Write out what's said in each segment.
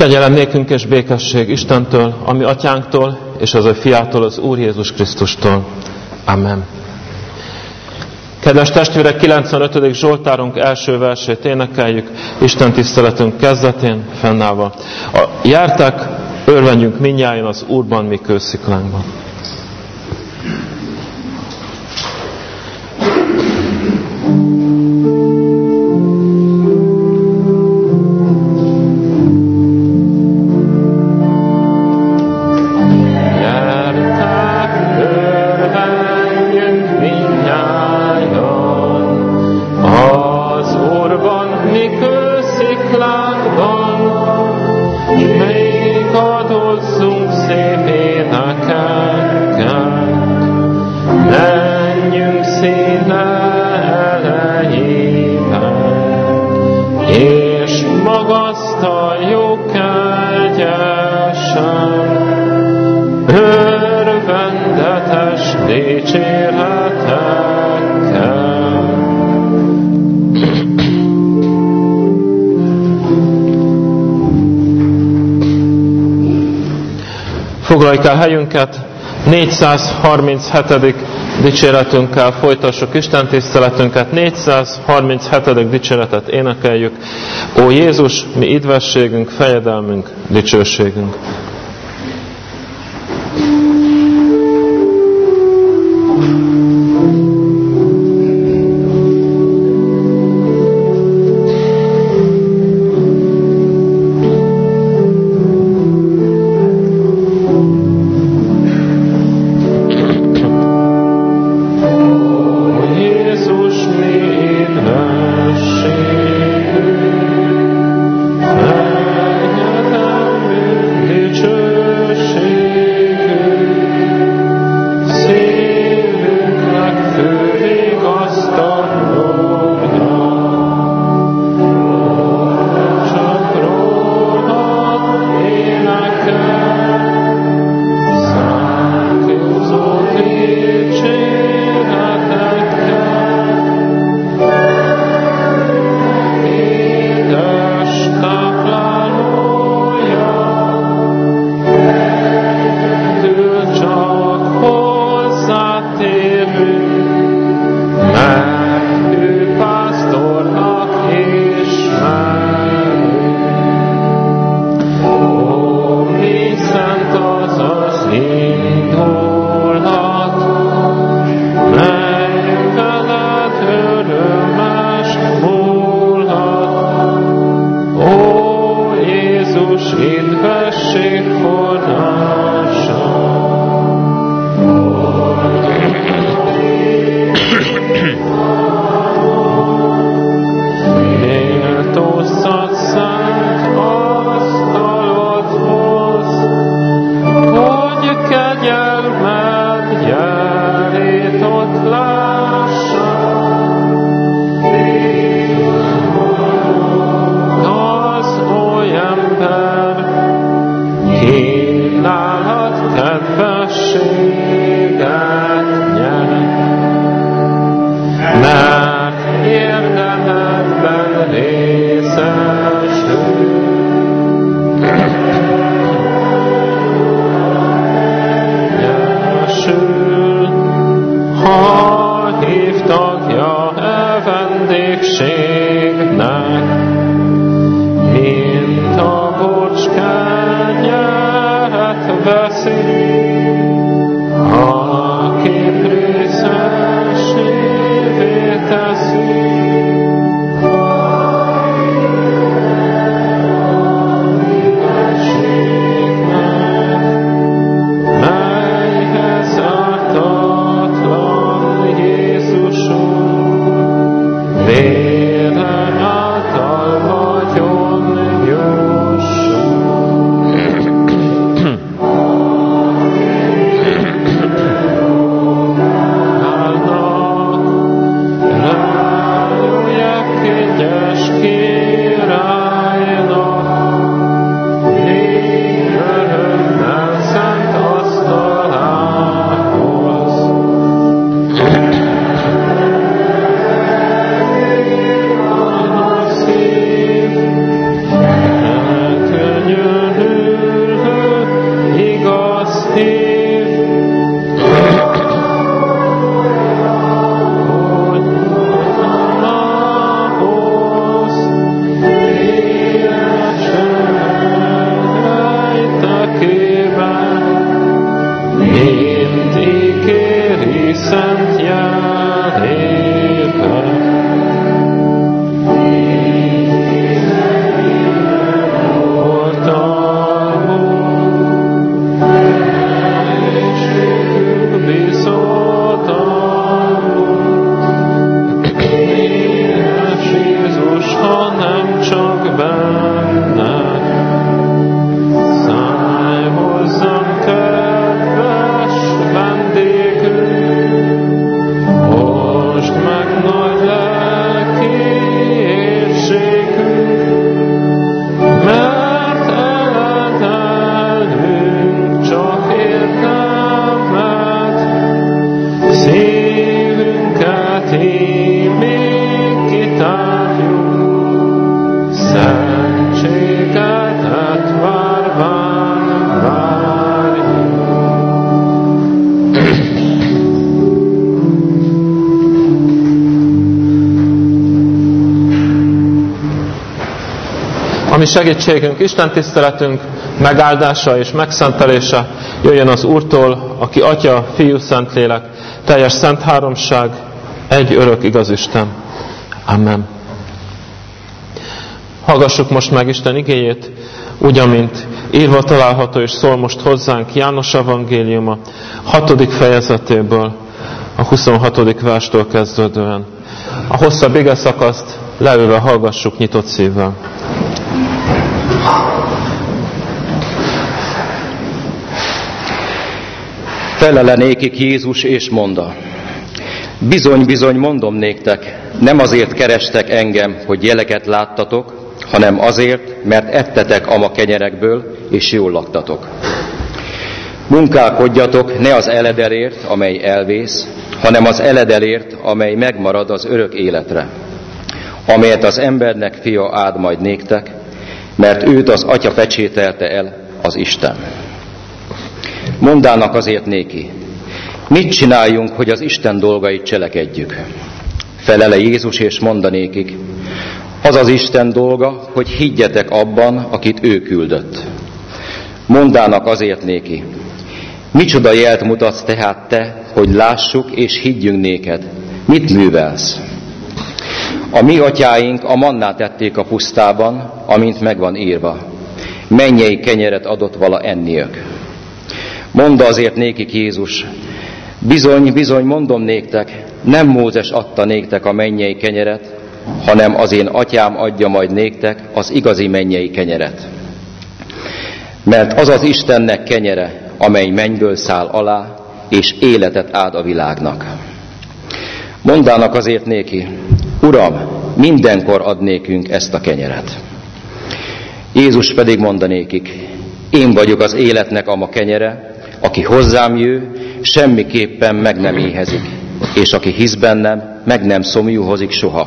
Kegyelem nékünk és békesség Istentől, a mi atyánktól, és az ő fiától, az Úr Jézus Krisztustól. Amen. Kedves testvérek, 95. Zsoltárunk első versét énekeljük, Isten tiszteletünk kezdetén fennállva. Járták, örvendjünk mindnyájan az Úrban, mi kősziklánkban. És magasztaljuk kegyesen, örvendetes dicséretekkel. Foglaljuk el helyünket, 437. dicséretünkkel folytassuk Isten tiszteletünket, 437. dicséretet énekeljük. Ó Jézus, mi idvességünk, fejedelmünk, dicsőségünk. Dicsőségünk. Ami segítségünk, Isten tiszteletünk megáldása és megszentelése jöjjön az Úrtól, aki Atya, Fiú, Szentlélek, teljes szent háromság, egy örök igaz Isten. Amen. Hallgassuk most meg Isten igéjét, úgy, amint írva található és szól most hozzánk János evangéliuma 6. fejezetéből, a 26. verstől kezdődően. A hosszabb igeszakaszt leülve hallgassuk nyitott szívvel. Felele nékik Jézus és monda: bizony, bizony mondom néktek, nem azért kerestek engem, hogy jeleket láttatok, hanem azért, mert ettetek ama kenyerekből, és jól laktatok. Munkálkodjatok ne az eledelért, amely elvész, hanem az eledelért, amely megmarad az örök életre, amelyet az embernek fia áld majd néktek, mert őt az Atya pecsételte el, az Isten. Mondának azért néki: mit csináljunk, hogy az Isten dolgait cselekedjük? Felele Jézus és mondanékik: az az Isten dolga, hogy higgyetek abban, akit ő küldött. Mondának azért néki: micsoda jelt mutatsz tehát te, hogy lássuk és higgyünk néked? Mit művelsz? A mi atyáink a mannát ették a pusztában, amint megvan írva: mennyei kenyeret adott vala enniök. Mondd azért nékik Jézus: bizony, bizony mondom néktek, nem Mózes adta néktek a mennyei kenyeret, hanem az én atyám adja majd néktek az igazi mennyei kenyeret. Mert az az Istennek kenyere, amely mennyből száll alá, és életet ad a világnak. Mondának azért néki: Uram, mindenkor ad nékünk ezt a kenyeret. Jézus pedig mondanékik: én vagyok az életnek ama kenyere, aki hozzám jő, semmiképpen meg nem éhezik, és aki hisz bennem, meg nem szomjúhozik soha.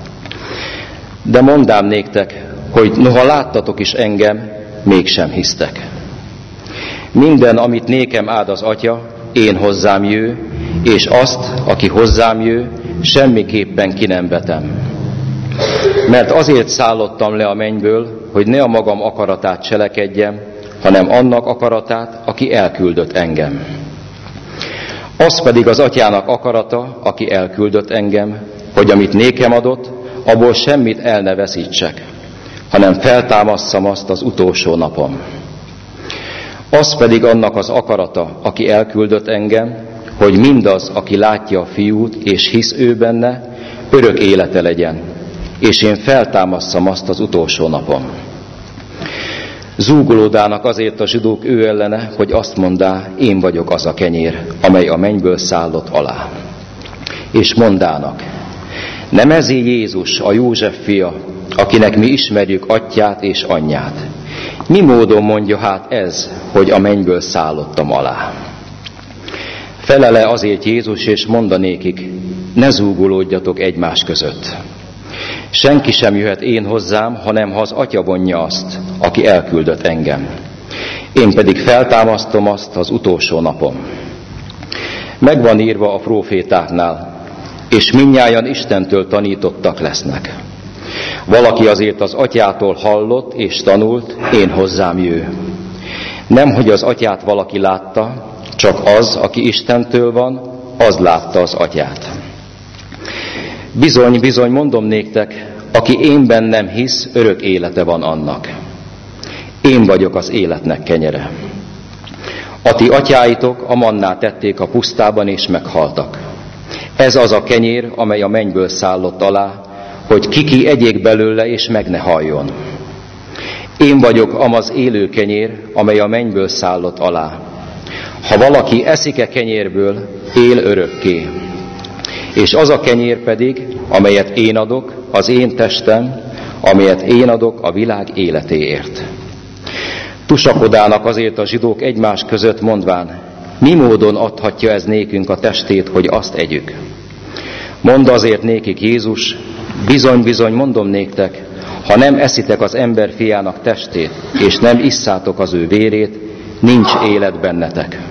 De mondám néktek, hogy noha láttatok is engem, mégsem hisztek. Minden, amit nékem áld az Atya, én hozzám jő, és azt, aki hozzám jő, semmiképpen ki nem vetem. Mert azért szállottam le a mennyből, hogy ne a magam akaratát cselekedjem, hanem annak akaratát, aki elküldött engem. Az pedig az Atyának akarata, aki elküldött engem, hogy amit nékem adott, abból semmit el ne veszítsek, hanem feltámasszam azt az utolsó napon. Az pedig annak az akarata, aki elküldött engem, hogy mindaz, aki látja a Fiút és hisz ő benne, örök élete legyen, és én feltámasszam azt az utolsó napon. Zúgolódának azért a zsidók ő ellene, hogy azt mondá: én vagyok az a kenyér, amely a mennyből szállott alá. És mondának: nem ezé Jézus, a József fia, akinek mi ismerjük atyját és anyját. Mi módon mondja hát ez, hogy a mennyből szállottam alá? Felele azért Jézus és mondanékik: ne zúgolódjatok egymás között. Senki sem jöhet én hozzám, hanem ha az Atya vonja azt, aki elküldött engem. Én pedig feltámasztom azt az utolsó napon. Megvan írva a prófétáknál, és mindnyájan Istentől tanítottak lesznek. Valaki azért az Atyától hallott és tanult, én hozzám jő. Nem, hogy az Atyát valaki látta, csak az, aki Istentől van, az látta az Atyát. Bizony, bizony mondom néktek, aki én bennem hisz, örök élete van annak. Én vagyok az életnek kenyere. A ti atyáitok a mannát ették a pusztában, és meghaltak. Ez az a kenyér, amely a mennyből szállott alá, hogy ki egyék belőle, és meg ne haljon. Én vagyok az élő kenyér, amely a mennyből szállott alá. Ha valaki eszik-e kenyérből, él örökké. És az a kenyér pedig, amelyet én adok, az én testem, amelyet én adok a világ életéért. Tusakodának azért a zsidók egymás között mondván: mi módon adhatja ez nékünk a testét, hogy azt együk? Mondd azért nékik Jézus: bizony, bizony mondom néktek, ha nem eszitek az ember fiának testét, és nem isszátok az ő vérét, nincs élet bennetek.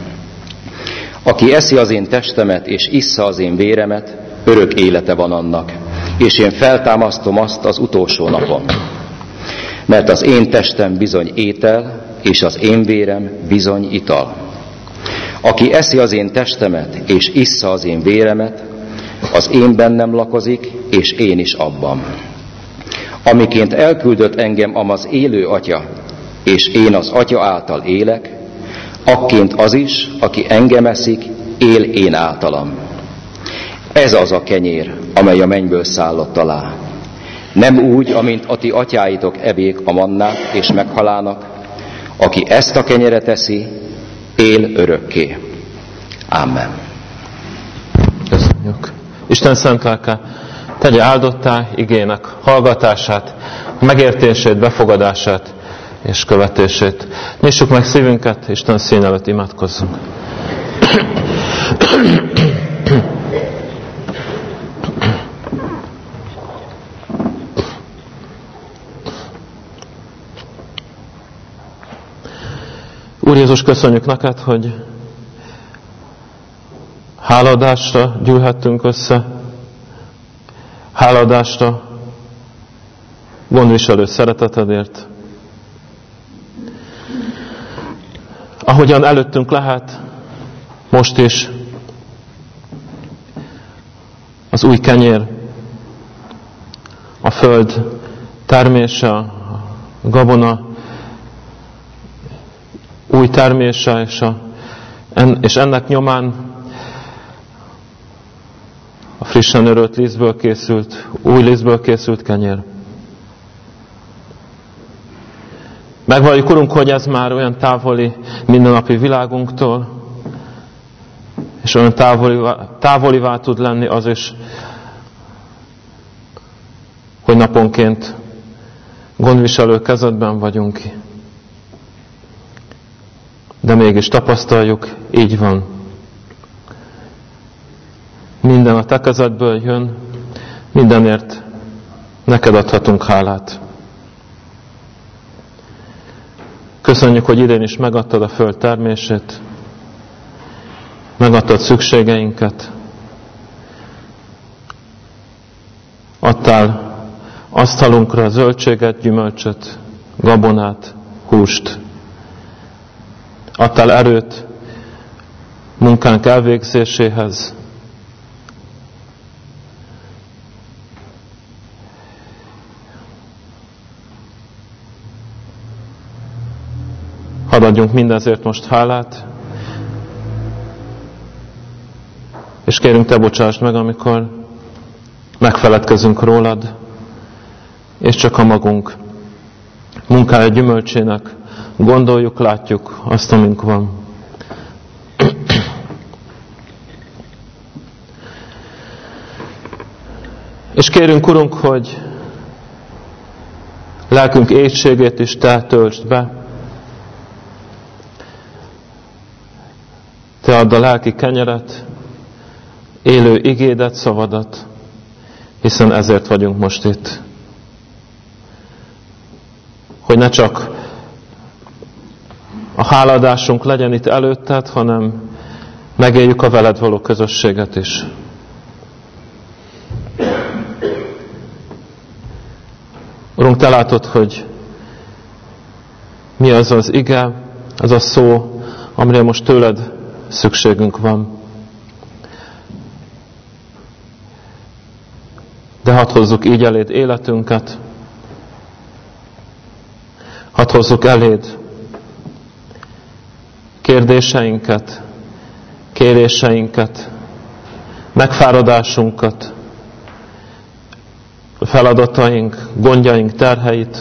Aki eszi az én testemet, és issza az én véremet, örök élete van annak, és én feltámasztom azt az utolsó napon. mert az én testem bizony étel, és az én vérem bizony ital. Aki eszi az én testemet, és issza az én véremet, az én bennem lakozik, és én is abban. Amiként elküldött engem az élő Atya, és én az Atya által élek, akként az is, aki engem eszik, él én általam. Ez az a kenyér, amely a mennyből szállott alá. Nem úgy, amint a ti atyáitok evék a mannát, és meghalának. Aki ezt a kenyeret eszi, él örökké. Amen. Köszönjük. Isten szent lelke tegye áldottá igének hallgatását, megértését, befogadását és követését. Nyissuk meg szívünket, Isten szín előtt imádkozzunk. Úr Jézus, köszönjük neked, hogy hálaadásra gyűlhettünk össze, hálaadásra gondviselő szeretetedért. Ahogyan előttünk lehet, most is az új kenyér, a föld termése, a gabona új termése, és ennek nyomán a frissen örölt lisztből készült, új lisztből készült kenyér. Megvalljuk, Urunk, hogy ez már olyan távoli mindennapi világunktól, és olyan távolivá tud lenni az is, hogy naponként gondviselő kezedben vagyunk. De mégis tapasztaljuk, így van. Minden a te kezedből jön, mindenért neked adhatunk hálát. Köszönjük, hogy idén is megadtad a föld termését, megadtad szükségeinket, adtál asztalunkra zöldséget, gyümölcsöt, gabonát, húst. Adtál erőt munkánk elvégzéséhez. Hadd adjunk mindezért most hálát, és kérünk, te bocsásd meg, amikor megfeledkezünk rólad, és csak a magunk munkája gyümölcsének gondoljuk, látjuk azt, amink van. És kérünk, Urunk, hogy lelkünk éhségét is te töltsd be. Te add a lelki kenyeret, élő igédet, szavadat, hiszen ezért vagyunk most itt. Hogy ne csak a hálaadásunk legyen itt előtted, hanem megéljük a veled való közösséget is. Urunk, te látod, hogy mi az az ige, az a szó, amire most tőled szükségünk van. De hadd hozzuk így eléd életünket, hadd hozzuk eléd kérdéseinket, kéréseinket, megfáradásunkat, feladataink, gondjaink terheit.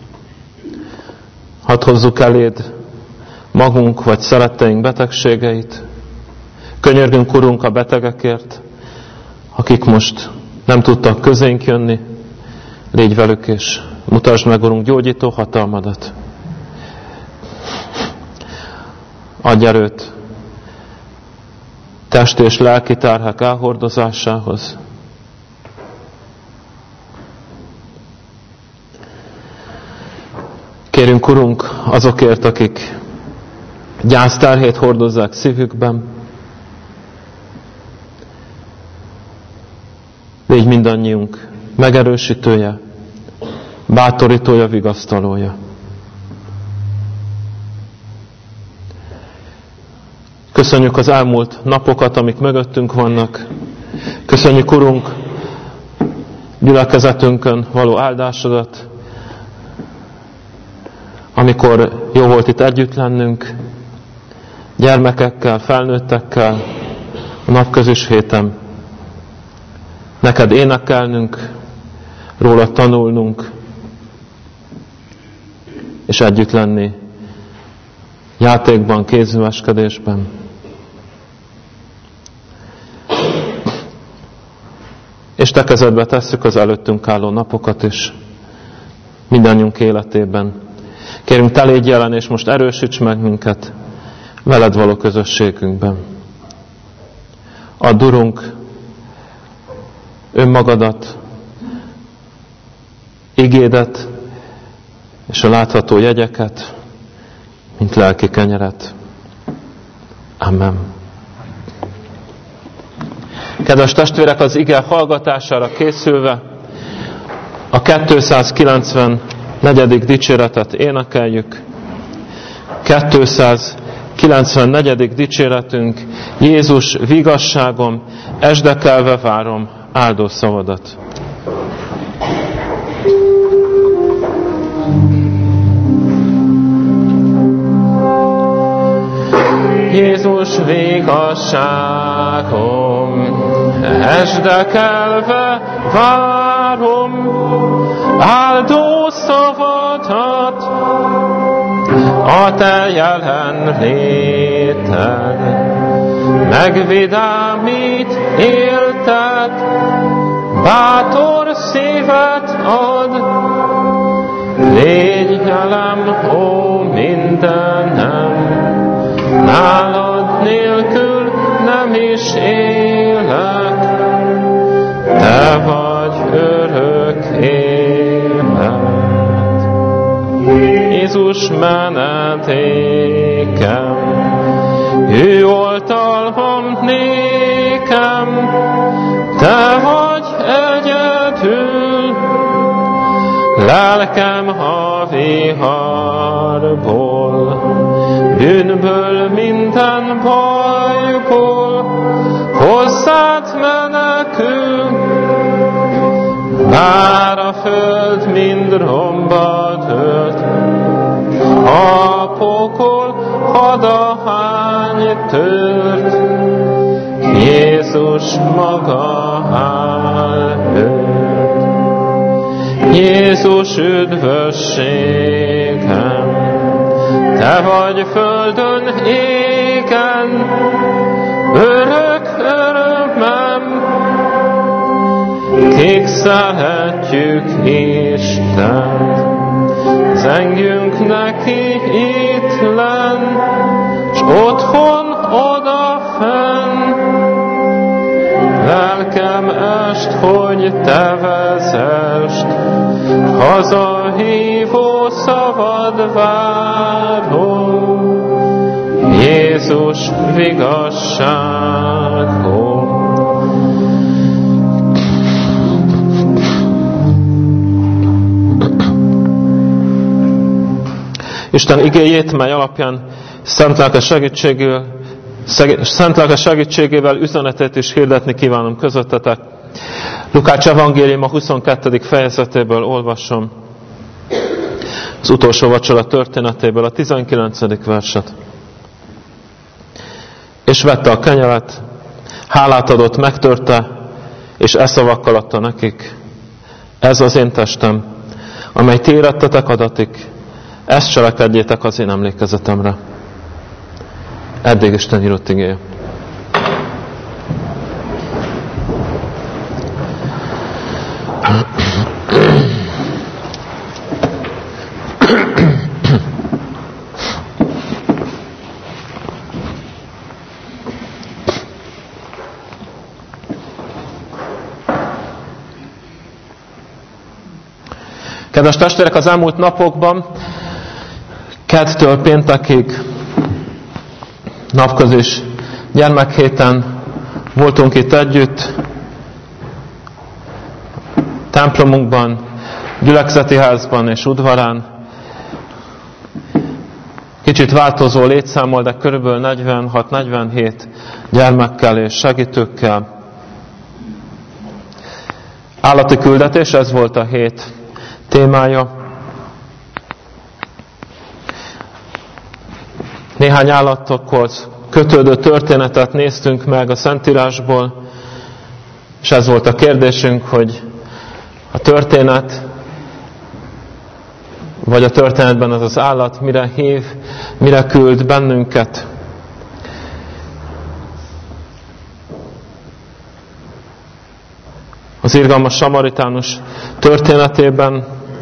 Hadd hozzuk eléd magunk vagy szeretteink betegségeit. Könyörgünk, Urunk, a betegekért, akik most nem tudtak közénk jönni. Légy velük, és mutasd meg, Urunk, gyógyító hatalmadat. Adj erőt test és lelki terhek elhordozásához. Kérünk, Urunk, azokért, akik gyászterhét hordozzák szívükben. Légy mindannyiunk megerősítője, bátorítója, vigasztalója. Köszönjük az elmúlt napokat, amik mögöttünk vannak. Köszönjük, Urunk, gyülekezetünkön való áldásodat, amikor jó volt itt együtt lennünk, gyermekekkel, felnőttekkel, a napközis héten. Neked énekelnünk, rólad tanulnunk, és együtt lenni játékban, kézműveskedésben. És te kezedbe tesszük az előttünk álló napokat is, mindannyiunk életében. Kérünk, te légy jelen, és most erősíts meg minket veled való közösségünkben. Add, Urunk, önmagadat, igédet és a látható jegyeket, mint lelki kenyeret. Amen. Kedves testvérek, az ige hallgatására készülve a 294. dicséretet énekeljük. 294. dicséretünk: Jézus, vigasságom, esdekelve várom áldó szavadat. Jézus, vigasságom, esdekelve várom áldó szavadat, a te jelenléted megvidámít élted, bátor szívet ad. Légy velem, ó mindenem, nálad nélkül nem is élek, te vagy örök élet. Jézus menedékem, ő oltalmam nékem, te vagy egyedül, lelkem a viharból, bűnből, minden bajból, hozzád menekül. Bár a föld mind romba dőlt, a pokol hadahány tört, Jézus maga áll őt. Jézus üdvösségem, te vagy földön, égen, örök örömem, kik szeretjük Istent, zengjünk neki itt lenn, s otthon odafenn. Lelkem est, hogy te vezest, hazahívó szavad várom, Jézus, vigasságom. Isten igéjét, mely alapján szent lelke segítségével üzenetet is hirdetni kívánom közöttetek. Lukács evangélium a 22. fejezetéből olvasom, az utolsó vacsora történetéből a 19. verset. És vette a kenyeret, hálát adott, megtörte, és szavakkal adta nekik: ez az én testem, amely ti érettetek adatik, ezt cselekedjétek az én emlékezetemre. Eddig Isten írott igéje. Kedves testvérek, az elmúlt napokban, keddtől péntekig, napközis gyermekhéten voltunk itt együtt, templomunkban, gyülekezeti házban és udvarán. Kicsit változó létszámmal, de körülbelül 46-47 gyermekkel és segítőkkel. Állati küldetés, ez volt a hét témája. Néhány állatokhoz kötődő történetet néztünk meg a Szentírásból, és ez volt a kérdésünk, hogy a történet, vagy a történetben az az állat mire hív, mire küld bennünket. Az irgalmas samaritánus történetében,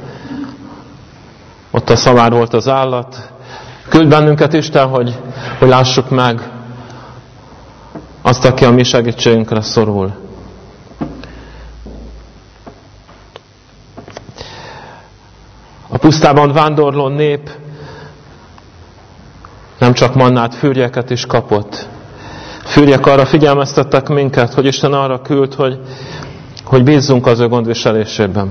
ott a szamár volt az állat, küld bennünket Isten, hogy lássuk meg azt, aki a mi segítségünkre szorul. A pusztában vándorló nép nem csak mannát, fűrjeket is kapott. Fűrjek arra figyelmeztettek minket, hogy Isten arra küld, hogy bízzunk az ő gondviselésében.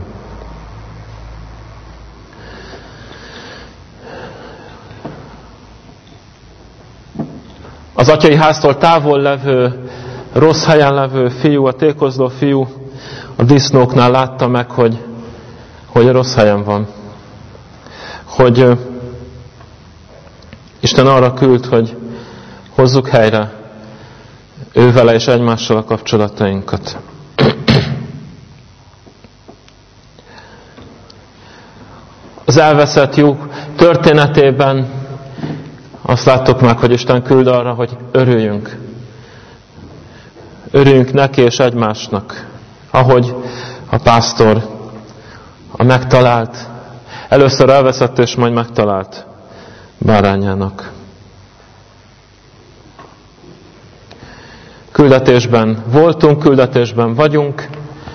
Az atyai háztól távol levő, rossz helyen levő fiú, a tékozló fiú a disznóknál látta meg, hogy rossz helyen van. Hogy Isten arra küld, hogy hozzuk helyre ővele és egymással a kapcsolatainkat. Az elveszett lyuk történetében azt láttuk meg, hogy Isten küld arra, hogy örüljünk. Örüljünk neki és egymásnak, ahogy a pásztor a megtalált, először elveszett és majd megtalált bárányának. Küldetésben voltunk, küldetésben vagyunk,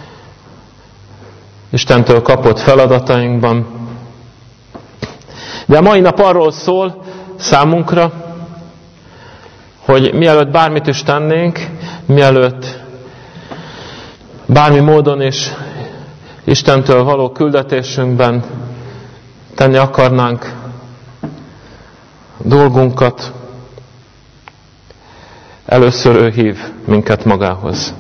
Istentől kapott feladatainkban. De a mai nap arról szól számunkra, hogy mielőtt bármit is tennénk, mielőtt bármi módon is Istentől való küldetésünkben tenni akarnánk dolgunkat, először ő hív minket magához.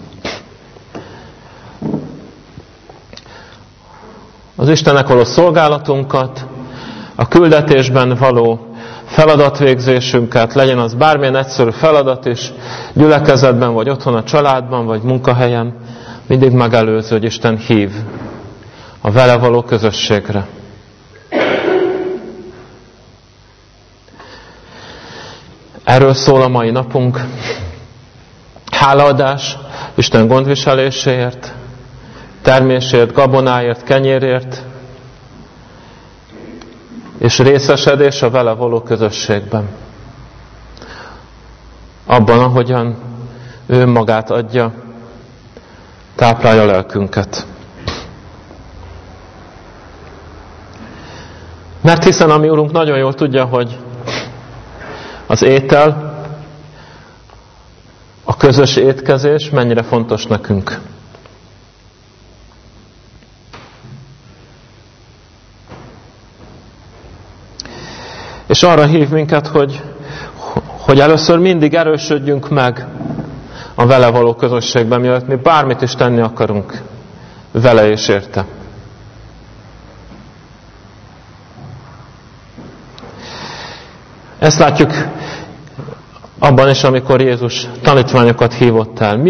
Az Istennek való szolgálatunkat, a küldetésben való feladatvégzésünket, legyen az bármilyen egyszerű feladat is, gyülekezetben, vagy otthon a családban, vagy munkahelyen, mindig megelőző, hogy Isten hív a vele való közösségre. Erről szól a mai napunk. Hálaadás Isten gondviseléséért, termésért, gabonáért, kenyérért, és részesedés a vele való közösségben. Abban, ahogyan ő magát adja, táplálja lelkünket. Mert hiszen a mi Urunk nagyon jól tudja, hogy az étel, a közös étkezés mennyire fontos nekünk. És arra hív minket, hogy először mindig erősödjünk meg a vele való közösségben, mielőtt mi bármit is tenni akarunk vele és érte. Ezt látjuk abban is, amikor Jézus tanítványokat hívott el.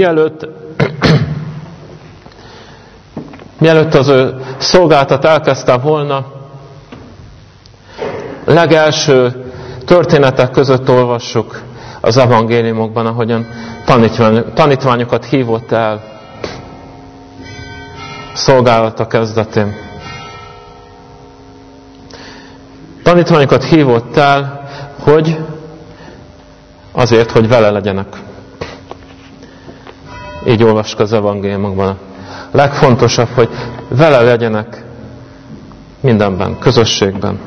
Mielőtt az ő szolgáltat elkezdte volna, legelső történetek között olvassuk az evangéliumokban, ahogyan tanítványokat hívott el szolgálata kezdetén. Tanítványokat hívott el, hogy azért, hogy vele legyenek. Így olvassuk az evangéliumokban. A legfontosabb, hogy vele legyenek mindenben, közösségben.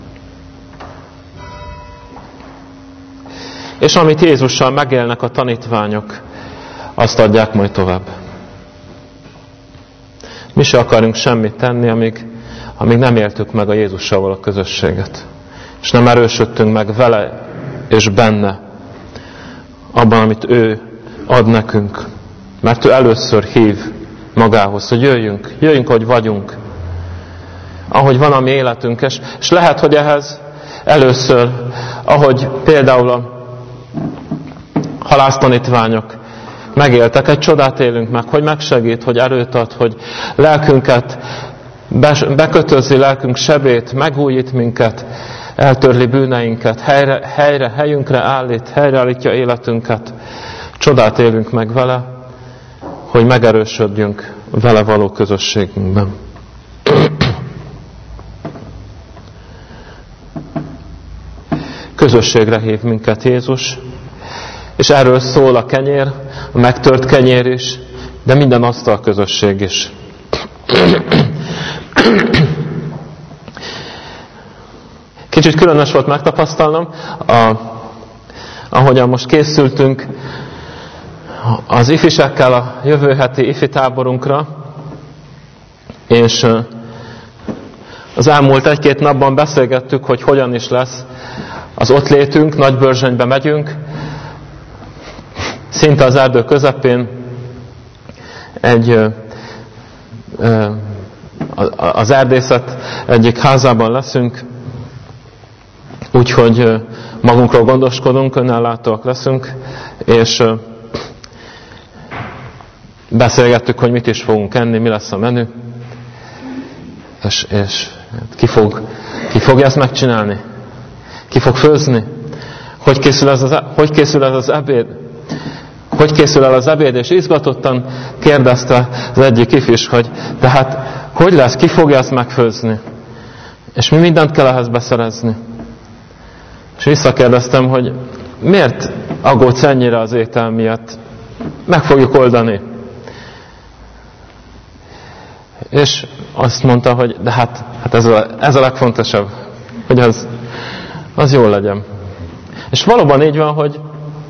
És amit Jézussal megélnek a tanítványok, azt adják majd tovább. Mi se akarunk semmit tenni, amíg nem éltük meg a Jézussal való közösséget. És nem erősödtünk meg vele és benne, abban, amit ő ad nekünk. Mert ő először hív magához, hogy jöjjünk, hogy vagyunk, ahogy van a mi életünk. És lehet, hogy ehhez először, ahogy például a halásztanítványok megéltek, egy csodát élünk meg, hogy megsegít, hogy erőt ad, hogy lelkünket bekötözi, lelkünk sebét, megújít minket, eltörli bűneinket, helyünkre állít, helyreállítja életünket. Csodát élünk meg vele, hogy megerősödjünk vele való közösségünkben. Közösségre hív minket Jézus, és erről szól a kenyér, a megtört kenyér is, de minden asztal közösség is. Kicsit különös volt megtapasztalnom, ahogyan most készültünk az ifisekkel a jövő heti ifi táborunkra, és az elmúlt egy-két napban beszélgettük, hogy hogyan is lesz az ott létünk, Nagybörzsönybe megyünk, szinte az erdő közepén az erdészet egyik házában leszünk, úgyhogy magunkról gondoskodunk, önellátóak leszünk, és beszélgettük, hogy mit is fogunk enni, mi lesz a menü, és ki fog ezt megcsinálni? Ki fog főzni? Hogy készül ez az ebéd? Hogy készül el az ebéd? És izgatottan kérdezte az egyik ifis, hogy tehát hogy lesz, ki fogja ezt megfőzni? És mi mindent kell ehhez beszerezni? És visszakérdeztem, hogy miért aggódsz ennyire az étel miatt? Meg fogjuk oldani. És azt mondta, hogy de hát ez a legfontosabb, hogy az jól legyen. És valóban így van, hogy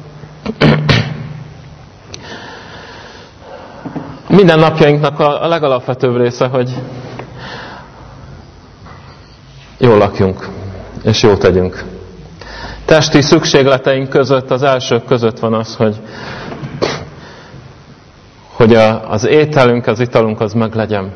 minden napjainknak a legalapvetőbb része, hogy jól lakjunk, és jól tegyünk. Testi szükségleteink között, az elsők között van az, hogy az ételünk, az italunk az meglegyen.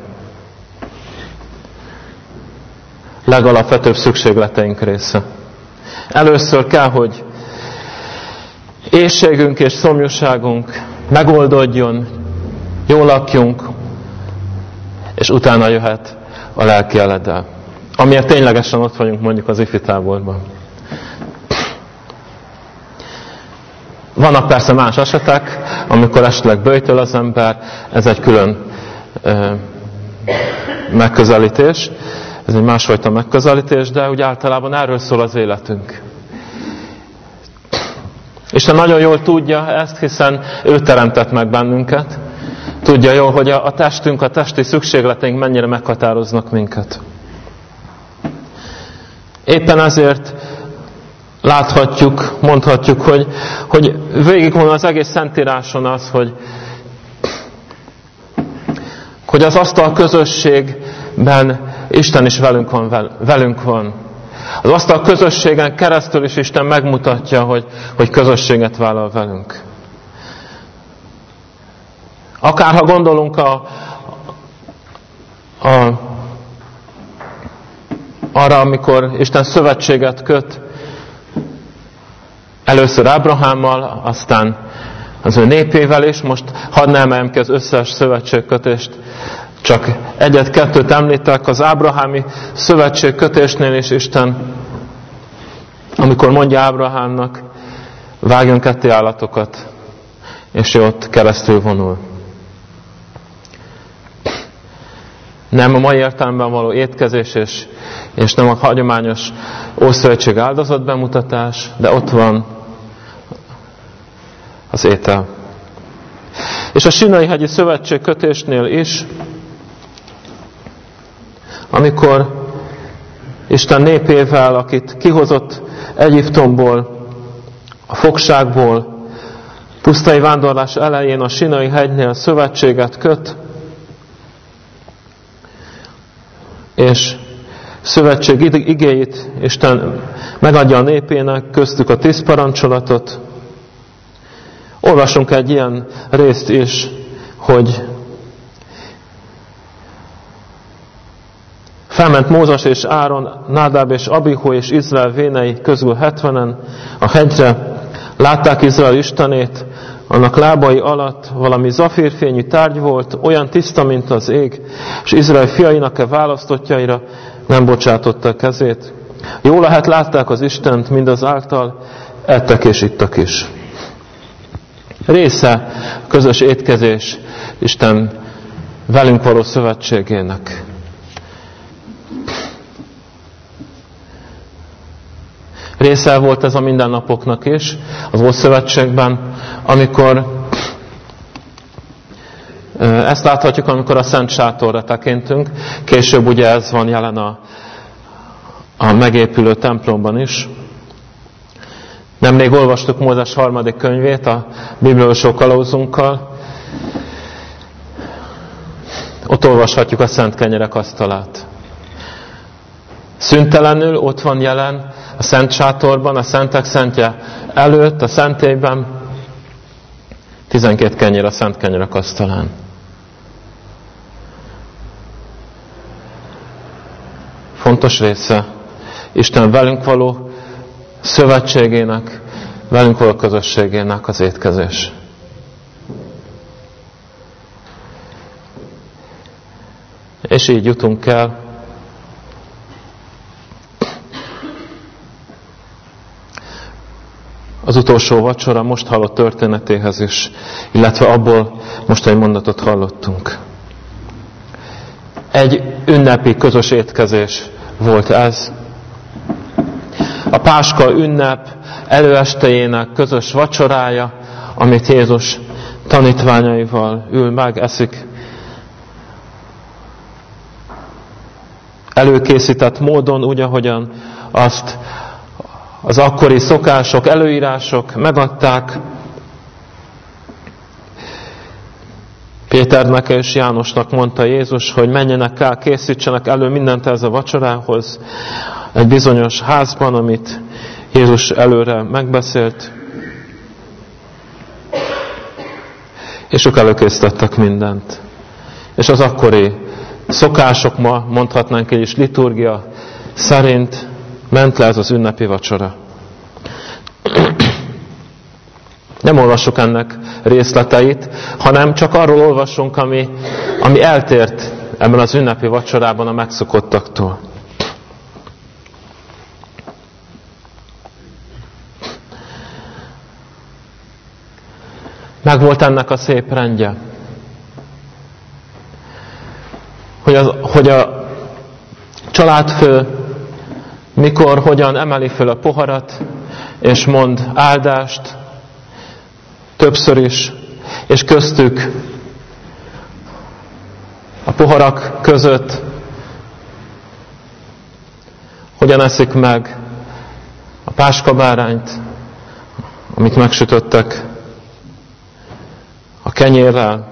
Legalapvetőbb szükségleteink része. Először kell, hogy éhségünk és szomjúságunk megoldódjon, jól lakjunk, és utána jöhet a lelki eledel, amiért ténylegesen ott vagyunk mondjuk az ifi táborban. Vannak persze más esetek, amikor esetleg böjtöl az ember, ez egy külön megközelítés, ez egy másfajta megközelítés, de úgy általában erről szól az életünk. Isten nagyon jól tudja ezt, hiszen ő teremtett meg bennünket. Tudja jól, hogy a testünk, a testi szükségleteink mennyire meghatároznak minket. Éppen ezért láthatjuk, mondhatjuk, hogy végigvonul az egész Szentíráson az, hogy az asztal közösségben Isten is velünk van. Az asztal közösségen keresztül is Isten megmutatja, hogy közösséget vállal velünk. Akárha gondolunk arra, amikor Isten szövetséget köt, először Ábrahámmal, aztán az ő népével is, most hadd ne emeljem ki az összes szövetségkötést, csak egyet-kettőt említek, az ábrahámi szövetségkötésnél is Isten, amikor mondja Ábrahámnak, vágjon ketté állatokat, és ott keresztül vonul. Nem a mai értelemben való étkezés, és nem a hagyományos Ószövetség áldozatbemutatás, de ott van az étel. És a Sinai-hegyi szövetségkötésnél is, amikor Isten népével, akit kihozott Egyiptomból, a fogságból, pusztai vándorlás elején a Sinai-hegynél szövetséget köt, és szövetség igéit Isten megadja a népének, köztük a 10 parancsolatot. Olvasunk egy ilyen részt is, hogy felment Mózes és Áron, Nádáb és Abihu és Izrael vénei közül 70-en a hegyre, látták Izrael Istenét, annak lábai alatt valami zafírfényű tárgy volt, olyan tiszta, mint az ég, és Izrael fiainak választottjaira nem bocsátotta a kezét. Jól lehet, látták az Istent, mindazáltal ettek és ittak is. Része a közös étkezés Isten velünk való szövetségének. Része volt ez a mindennapoknak is, az Ószövetségben, amikor ezt láthatjuk, amikor a Szent Sátorra tekintünk. Később ugye ez van jelen a megépülő templomban is. Nemrég olvastuk Mózes 3. könyvét a bibliolvasó kalauzunkkal. Ott olvashatjuk a szent kenyerek asztalát. Szüntelenül ott van jelen a Szent Sátorban, a Szentek Szentje előtt, a szentélyben 12 kenyér a szent kenyerek asztalán. Fontos része Isten velünk való szövetségének, velünk való közösségének az étkezés. És így jutunk el az utolsó vacsora most hallott történetéhez is, illetve abból most egy mondatot hallottunk. Egy ünnepi közös étkezés volt ez. A Páska ünnep előestejének közös vacsorája, amit Jézus tanítványaival ül meg, eszik. Előkészített módon, úgy, ahogyan azt az akkori szokások, előírások megadták. Péternek és Jánosnak mondta Jézus, hogy menjenek el, készítsenek elő mindent ez a vacsorához, egy bizonyos házban, amit Jézus előre megbeszélt. És ők előkészítettek mindent. És az akkori szokások, ma mondhatnánk így is liturgia szerint ment le ez az ünnepi vacsora. Nem olvassuk ennek részleteit, hanem csak arról olvasunk, ami eltért ebben az ünnepi vacsorában a megszokottaktól. Megvolt ennek a szép rendje, hogy a családfő mikor, hogyan emeli föl a poharat, és mond áldást, többször is, és köztük a poharak között hogyan eszik meg a páskabárányt, amit megsütöttek a kenyérrel,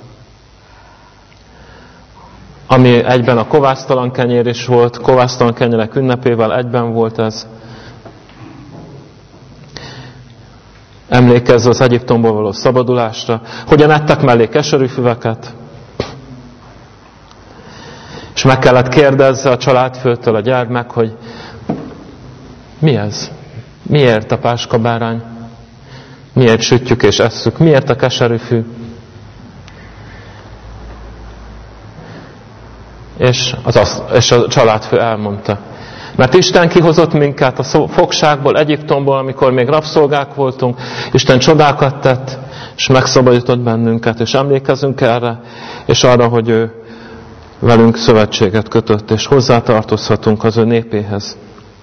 ami egyben a kovásztalan kenyér is volt, kovásztalan kenyerek ünnepével egyben volt ez. Emlékezz az Egyiptomból való szabadulásra, hogyan ettek mellé keserűfüveket, és meg kellett kérdezze a családfőtől a gyermek, hogy mi ez? Miért a páskabárány? Miért sütjük és esszük? Miért a keserűfű? És a családfő elmondta. Mert Isten kihozott minket a fogságból, Egyiptomból, amikor még rabszolgák voltunk. Isten csodákat tett, és megszabadított bennünket, és emlékezünk erre, és arra, hogy ő velünk szövetséget kötött, és hozzátartozhatunk az ő népéhez.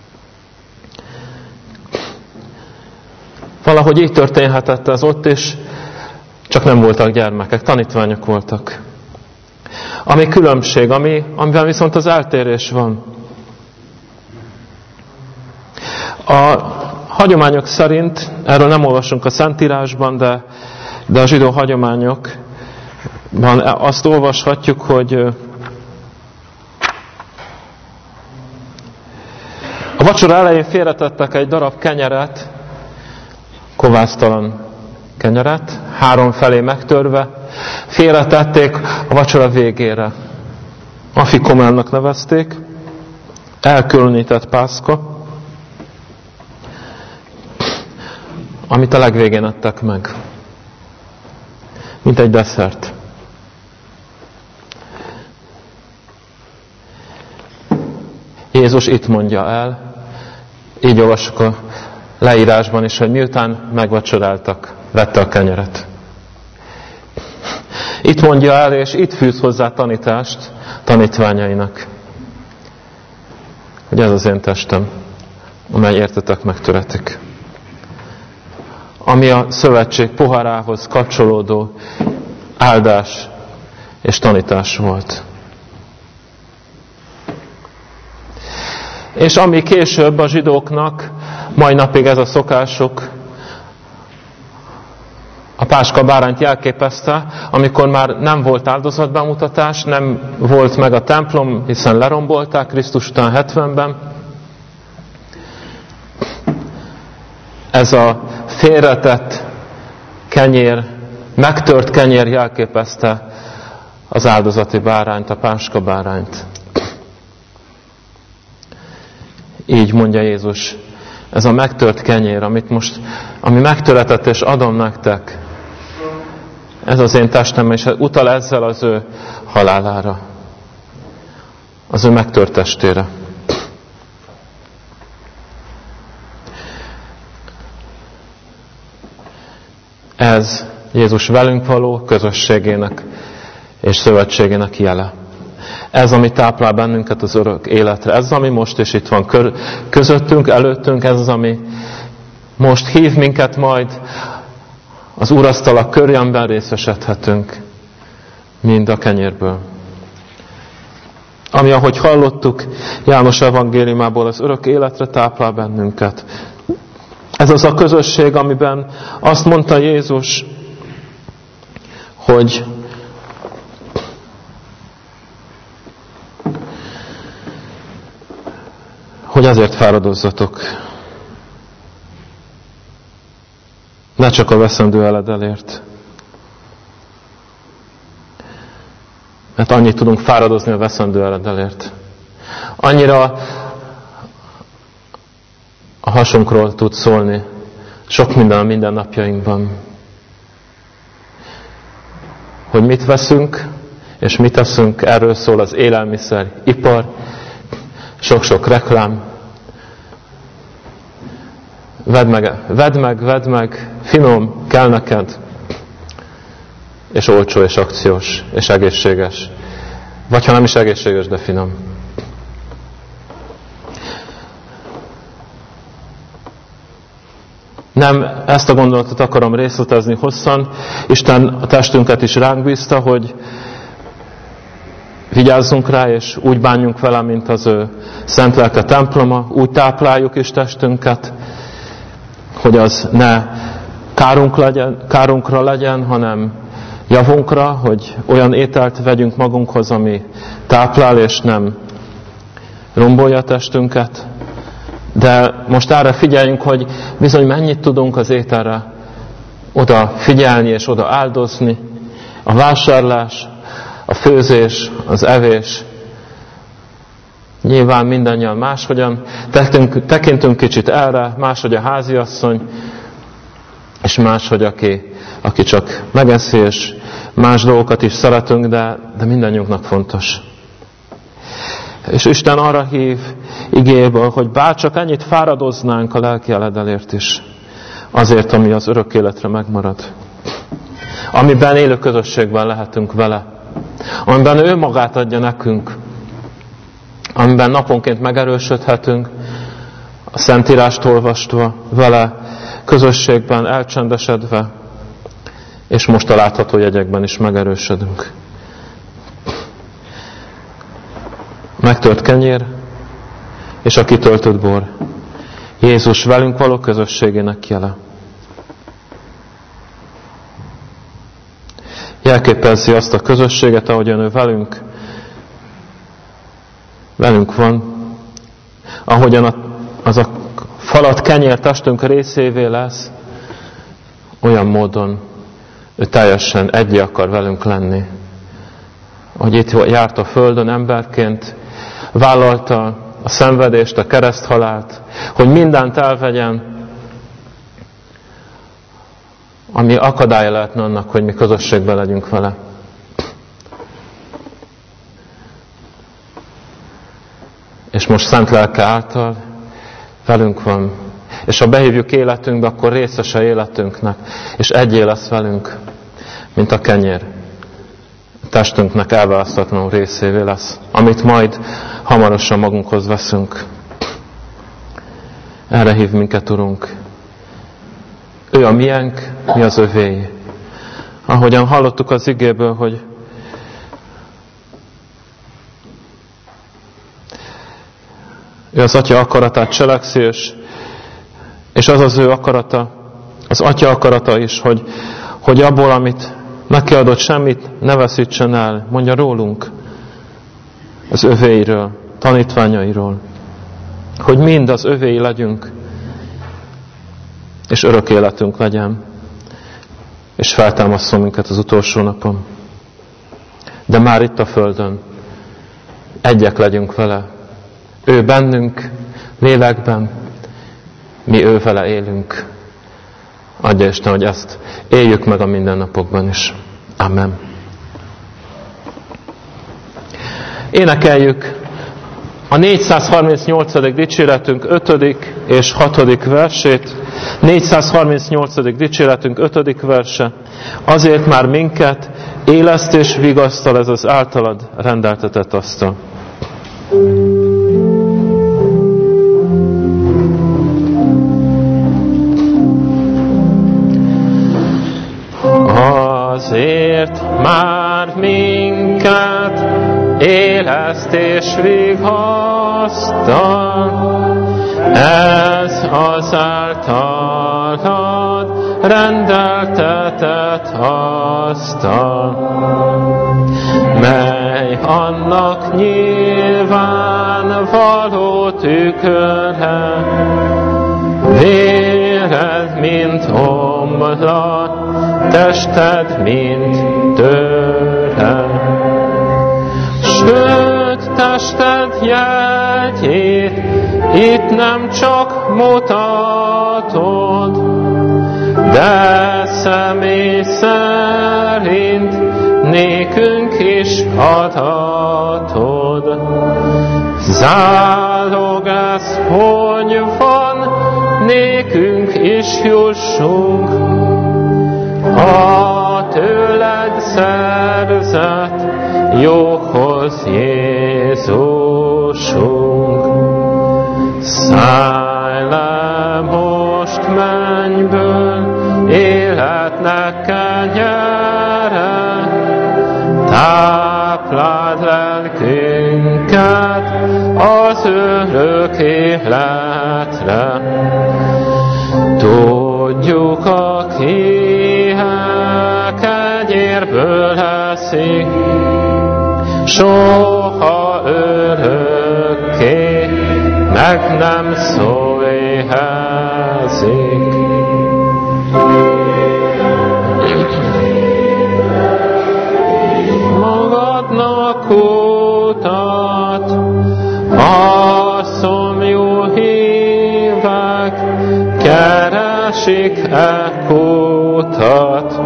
Valahogy így történhetett ez ott is, csak nem voltak gyermekek, tanítványok voltak. Ami különbség, amiben viszont az eltérés van. A hagyományok szerint, erről nem olvasunk a Szentírásban, de a zsidó hagyományokban azt olvashatjuk, hogy A vacsora elején félretettek egy darab kenyeret, kovásztalan kenyeret, 3 felé megtörve, félretették a vacsora végére. Afikomelnak nevezték, elkülönített pászka, amit a legvégén ettek meg. Mint egy desszert. Jézus itt mondja el, így olvassuk a leírásban is, hogy miután megvacsoráltak, vette a kenyeret. Itt mondja el, és itt fűz hozzá tanítást tanítványainak, hogy ez az én testem, amely értetek megtöretik. Ami a szövetség poharához kapcsolódó áldás és tanítás volt. És ami később a zsidóknak, mai napig ez a szokásuk, a páska bárányt jelképezte, amikor már nem volt áldozatbemutatás, nem volt meg a templom, hiszen lerombolták Krisztus után 70-ben. Ez a félretett kenyér, megtört kenyér jelképezte az áldozati bárányt, a páska bárányt. Így mondja Jézus, ez a megtört kenyér, ami megtöretett és adom nektek, ez az én testem, és utal ezzel az ő halálára, az ő megtört testére. Ez Jézus velünk való közösségének és szövetségének jele. Ez, ami táplál bennünket az örök életre. Ez, ami most is itt van közöttünk, előttünk. Ez az, ami most hív minket majd az úrasztalak körjében részesedhetünk, mind a kenyérből. Ami, ahogy hallottuk, János evangéliumából az örök életre táplál bennünket. Ez az a közösség, amiben azt mondta Jézus, hogy azért fáradozzatok. Ne csak a veszendő eledelért. Mert annyit tudunk fáradozni a veszendő eledelért. Annyira a hasunkról tud szólni sok minden a mindennapjainkban. Hogy mit veszünk, és mit teszünk, erről szól az élelmiszer, ipar, sok-sok reklám. Vedd meg, finom, kell neked, és olcsó, és akciós, és egészséges. Vagy ha nem is egészséges, de finom. Nem ezt a gondolatot akarom részletezni hosszan. Isten a testünket is ránk bízta, hogy vigyázzunk rá, és úgy bánjunk vele, mint az ő szent lelke temploma. Úgy tápláljuk is testünket, hogy az ne kárunkra legyen, hanem javunkra, hogy olyan ételt vegyünk magunkhoz, ami táplál, és nem rombolja a testünket. De most arra figyeljünk, hogy bizony mennyit tudunk az ételre oda figyelni és oda áldozni. A vásárlás, a főzés, az evés. Nyilván mindannyian máshogyan tekintünk kicsit erre, máshogy a háziasszony, és máshogy aki csak megeszi, és más dolgokat is szeretünk, de mindannyiunknak fontos. És Isten arra hív igéből, hogy bárcsak ennyit fáradoznánk a lelki eledelért is, azért, ami az örök életre megmarad. Amiben élő közösségben lehetünk vele. Amiben ő magát adja nekünk. Amiben naponként megerősödhetünk, a Szentírást olvasva, vele közösségben elcsendesedve, és most a látható jegyekben is megerősödünk. Megtört kenyér, és a kitöltött bor. Jézus velünk való közösségének jele. Jelképezi azt a közösséget, ahogyan ő velünk van, ahogyan a az a falat kenyér testünk részévé lesz, olyan módon ő teljesen egyé akar velünk lenni. Hogy itt járt a földön emberként, vállalta a szenvedést, a kereszthalált, hogy mindent elvegyen, ami akadálya lehetne annak, hogy mi közösségben legyünk vele. És most szent lelke által velünk van. És ha behívjuk életünkbe, akkor részese életünknek, és egyé lesz velünk, mint a kenyér. Testünknek elválaszthatlanul részévé lesz, amit majd hamarosan magunkhoz veszünk. Erre hív minket, Urunk. Ő a miénk, mi az övéi. Ahogyan hallottuk az igéből, hogy ő az Atya akaratát cselekszi, és az az ő akarata, az Atya akarata is, hogy abból, amit neki adott, semmit ne veszítsen el, mondja rólunk, az övéiről, tanítványairól, hogy mind az övéi legyünk, és örök életünk legyen, és feltámaszol minket az utolsó napon. De már itt a földön egyek legyünk vele. Ő bennünk, lélekben, mi ő vele élünk. Adja Isten, hogy ezt éljük meg a mindennapokban is. Amen. Énekeljük a 438. dicséretünk 5. és 6. versét. 438. dicséretünk 5. verse. Azért már minket éleszt és vigasztal ez az általad rendeltetett asztal. Azért már minket éleszt és vigasztal, ez az általad rendeltetett asztal, mely annak nyilván való tükörhe, véred, mint omlat, tested, mint törhe. Sőt, tested jegyét itt nem csak mutatod, de személy szerint nékünk is adhatod. Zálog ez, hogy van, nékünk is jussunk a tőled szerzett jókhoz, Jézusunk. Szállj le most mennyből életnek kenyere, tápláld lelkünket az örök életre. Tudjuk, aki kenyérből eszik, soha örökké meg nem szóléhezik. Magadnak utat a szomjú hívek, keresik-e kutat,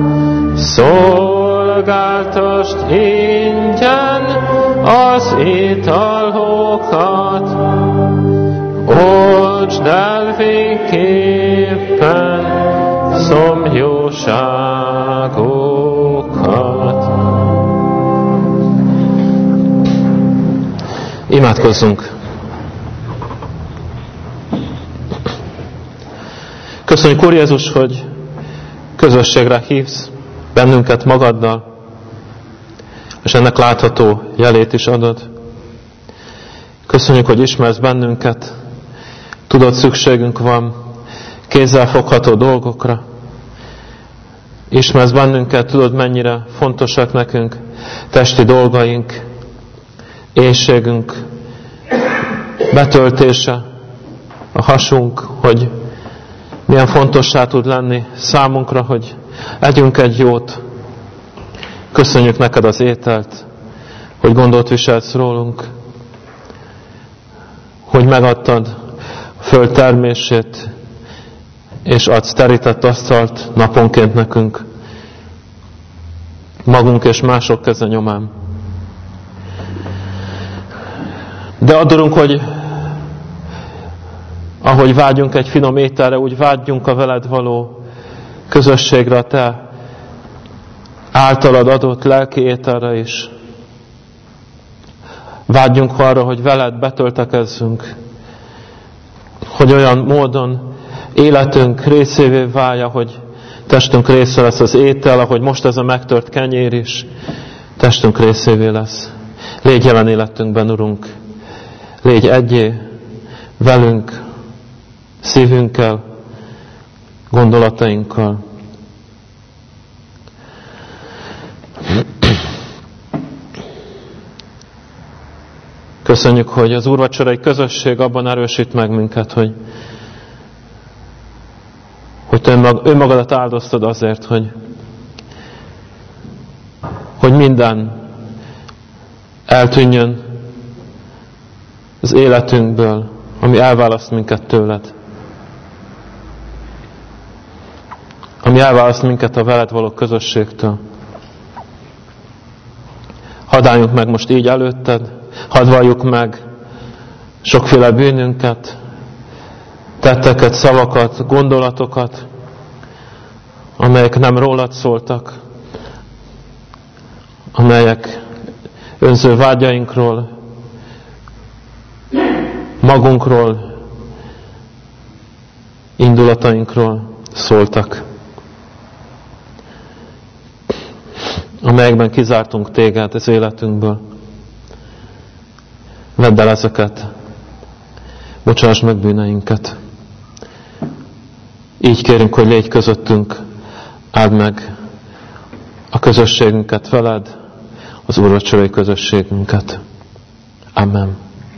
szolgáltasd ingyen az italhokat, oltsd el végképpen szomjúságokat. Imádkozzunk! Köszönjük, Úr Jézus, hogy közösségre hívsz bennünket magaddal, és ennek látható jelét is adod. Köszönjük, hogy ismersz bennünket, tudod, szükségünk van kézzelfogható dolgokra. Ismersz bennünket, tudod, mennyire fontosak nekünk testi dolgaink, éhségünk betöltése, a hasunk, hogy milyen fontossá tud lenni számunkra, hogy együnk egy jót. Köszönjük neked az ételt, hogy gondot viselsz rólunk, hogy megadtad a föld termését, és adsz terített asztalt naponként nekünk, magunk és mások keze nyomán. De adorunk, hogy ahogy vágyunk egy finom ételre, úgy vágyjunk a veled való közösségre, a te általad adott lelki ételre is. Vágyjunk arra, hogy veled betöltekezzünk, hogy olyan módon életünk részévé válja, hogy testünk része lesz az étel, ahogy most ez a megtört kenyér is, testünk részévé lesz. Légy jelen életünkben, Urunk, légy egyé velünk, szívünkkel, gondolatainkkal. Köszönjük, hogy az úrvacsorai közösség abban erősít meg minket, hogy te önmagadat áldoztad azért, hogy minden eltűnjön az életünkből, ami elválaszt minket tőled. Ami elválaszt minket a veled való közösségtől. Hadd álljunk meg most így előtted, hadd valljuk meg sokféle bűnünket, tetteket, szavakat, gondolatokat, amelyek nem rólad szóltak, amelyek önző vágyainkról, magunkról, indulatainkról szóltak, amelyekben kizártunk téged az életünkből. Vedd el ezeket, bocsáss meg bűneinket. Így kérünk, hogy légy közöttünk, áld meg a közösségünket veled, az úrvacsorai közösségünket. Amen.